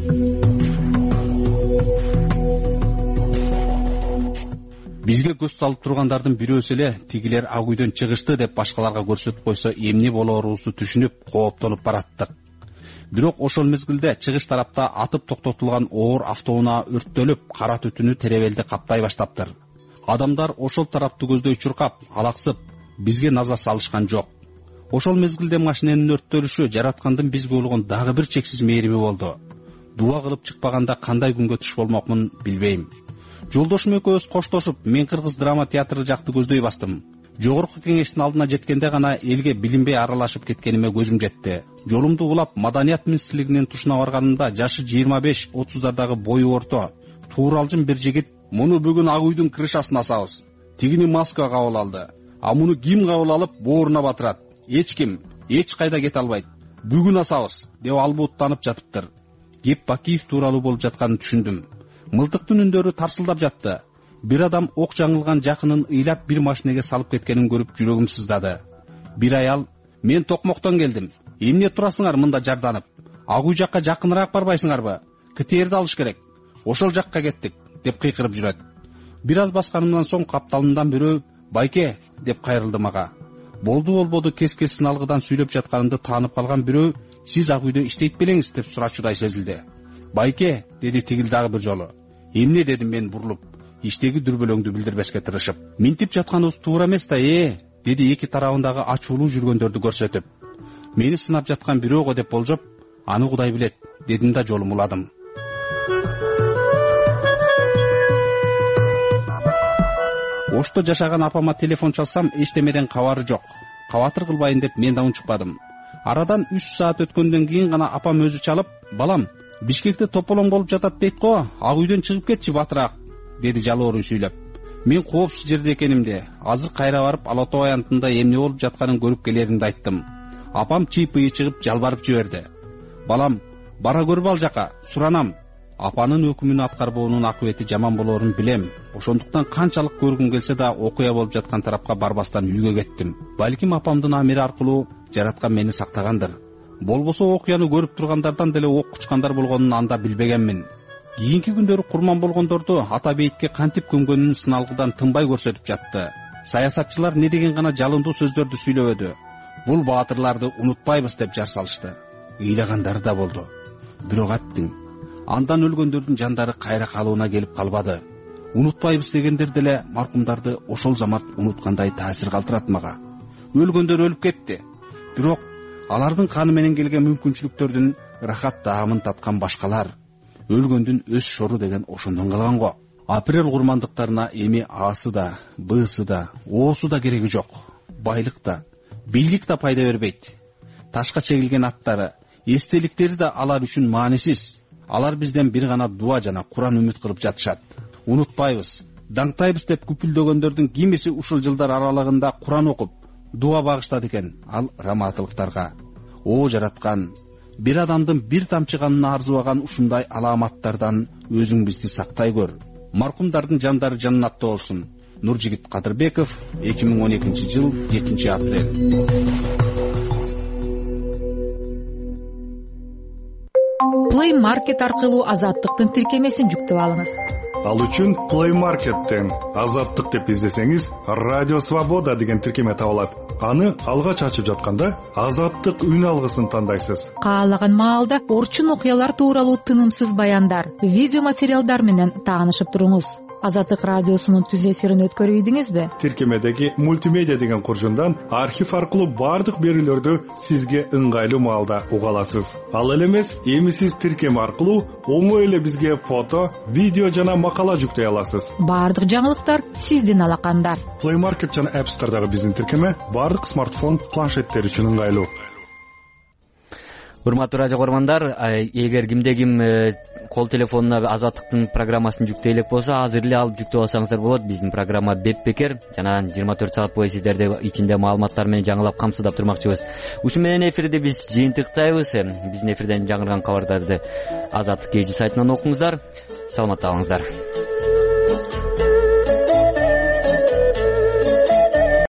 Бизге көз салып тургандардын бирөөсү эле тигилер ак үйдөн чыгышты деп башкаларга көрсөтүп койсо эмне болоорубузду түшүнүп, кооптонуп бараттык. Бирок ошол мезгилде чыгыш тарапта атып токтотулган оор автоунаа өрттөлүп, кара түтүнү теребелди каптай баштаптыр. Адамдар ошол тарапты көздөй чуркап, алаксып, бизге назар салышкан жок. Ошол мезгилде машиненин өрттөлүшү жараткандын бизге болгон дагы бир чексиз мээрими болду. Дуа кылып чыкпаганда кандай күнгө туш болмокмун билбейм. Жолдошум экөөбүз коштошуп, мен Кыргыз драма театры жакты көздөй бастым. Жогорку кеңештин алдына жеткенде гана элге билинбей аралашып кеткениме көзүм жетти. Жолумду улап Маданият министрлигинин тушуна барганымда жашы жыйырма беш отуздардагы бою орто, тууралжын бир жигит "Муну бүгүн ак үйдүн крышасына асабыз. Тигини маска кабыл алды. А муну ким кабыл алып бооруна батырат? Эч ким, эч кайда кете албайт. Бүгүн асабыз", деп албууттанып жатыптыр. Кеп Бакиев тууралуу болуп жатканын түшүндүм. Мылтыктын үндөрү тарсылдап жатты. Бир адам ок жаңылган жакынын ыйлап бир машинеге салып кеткенин көрүп жүрөгүм сыздады. Бир аял: "Мен Токмоктон келдим. Эмне турасыңар мында жарданып? Ак үй жакка жакыныраак барбайсыңарбы? КТРди алыш керек. Ошол жакка кеттик", деп кыйкырып жүрөт. Бир аз басканымдан соң капталымдан бирөө "Байке", деп кайрылды мага. Болду болбоду кес-кесин алгыдан сүйлөп жатканымды таанып калган бирөө "Сиз ак үйдө иштейт белеңиз?" деп сурачудай сезилди. "Байке", деди тигил дагы бир жолу. "Эмне?" дедим мен бурулуп, иштеги дүрбөлөңдү билдирбеске тырышып. "Минтип жатканыбыз туура эмес да, э", деди эки тарабындагы ачуулуу жүргөндөрдү көрсөтүп. "Мени сынап жаткан бирөө го" деп болжоп, "Аны Кудай билет", дедим да жолум уладым. Ошто жашаган апама телефон чалсам, эчтемеден кабары жок. Кабатыр кылбайын деп мен да унчукпадым. Арадан үч саат өткөндөн кийин гана апам өзү чалып: "Балам, Бишкекте тополоң болуп жатат дейт го, ак үйдөн чыгып кетчи батыраак", деди жалооруу сүйлөп. Мен коопсуз жерде экенимди, азыр кайра барып Ала-Тоо аянтында эмне болуп жатканын көрүп келеримди айттым. Апам чыйпыйы чыгып жалбарып жиберди: "Балам, бара көрүп ал жака, суранам. Апанын өкүмүн аткарбоонун акыбети жаман болоорун билем. Ошондуктан канчалык көргүм келсе да окуя болуп жаткан тарапка барбастан үйгө кеттим. Балким апамдын амири аркылуу жараткан мени сактагандыр. Болбосо окуяны көрүп тургандардан деле ок кучкандар болгонун анда билбегенмин." Кийинки күндөрү курман болгондорду ата бейитке кантип көмгөнүн сыналгыдан тынбай көрсөтүп жатты. Саясатчылар не деген гана жалындуу сөздөрдү сүйлөбөдү. "Бул баатырларды унутпайбыз" деп жар салышты. Ыйлагандары да болду. Бирок аттың андан өлгөндөрдүн жандары кайра калыбына келип калбады. Унутпайбыз дегендер деле маркумдарды ошол замат унуткандай таасир калтырат мага. Өлгөндөр өлүп кетти. Бирок алардын каны менен келген мүмкүнчүлүктөрдүн рахат таамын таткан башкалар. Өлгөндүн өз шору деген ошондон калган го. Апрель курмандыктарына эми Асы да, Бсы да, Оосу да кереги жок. Байлык да, бийлик да пайда бербейт. Ташка чегилген аттары, эстеликтери да алар үчүн маанисиз. Алар бизден бир гана дуа жана Куран үмүт кылып жатышат. Унутпайбыз, даңтайбыз деп күпүлдөгөндөрдүн кимиси ушул жылдар аралыгында Куран окуп, дуа багыштады экен ал раматылыктарга. О жараткан, бир адамдын бир тамчы канын арзыбаган ушундай аламаттардан өзүң бизди сактай көр. Маркумдардын жандары жаннатта болсун. Нуржигит Кадырбеков, эки миң он экинчи жыл жетинчи апрель. Play Market аркылуу азаттыктын тиркемесин жүктөп алыңыз. Ал үчүн Play Market'тен Азаттык деп издесеңиз, Радио Свобода деген тиркеме табылат. Аны алгач ачып жатканда Азаттык үн алгысын тандайсыз. Каалаган маалда орчун окуялар тууралуу тынымсыз баяндар, видео материалдар менен таанышып туруңуз. Азаттык радиосунун түз эфирин өткөрүп ийдиңизби? Тиркемедеги мультимедиа деген куржундан архив аркылуу бардык берүүлөрдү сизге ыңгайлуу маалда уга аласыз. Ал эле эмес, эми сиз тиркеме аркылуу оңой эле бизге фото, видео жана макала жүктөй аласыз. Бардык жаңылыктар сиздин алаканда. Play Market жана App Store'дагы биздин тиркеме бардык смартфон, планшеттер үчүн ыңгайлуу. Урматтуу радио көрөрмандар, эгер кимде ким кол телефонуна Азаттыктын программасын жүктөй элек болсо, азыр эле алып жүктөп алсаңыздар болот. Биздин программа бепбекер жана жыйырма төрт саат бою сиздерди ичинде маалыматтар менен жаңылап камсыздап турмакчыбыз. Ушу менен эфирди биз жыйынтыктайбыз. Биздин эфирден жаңырган кабардарды Азаттык кей жи сайтынан окуңуздар. Саламатта калыңыздар.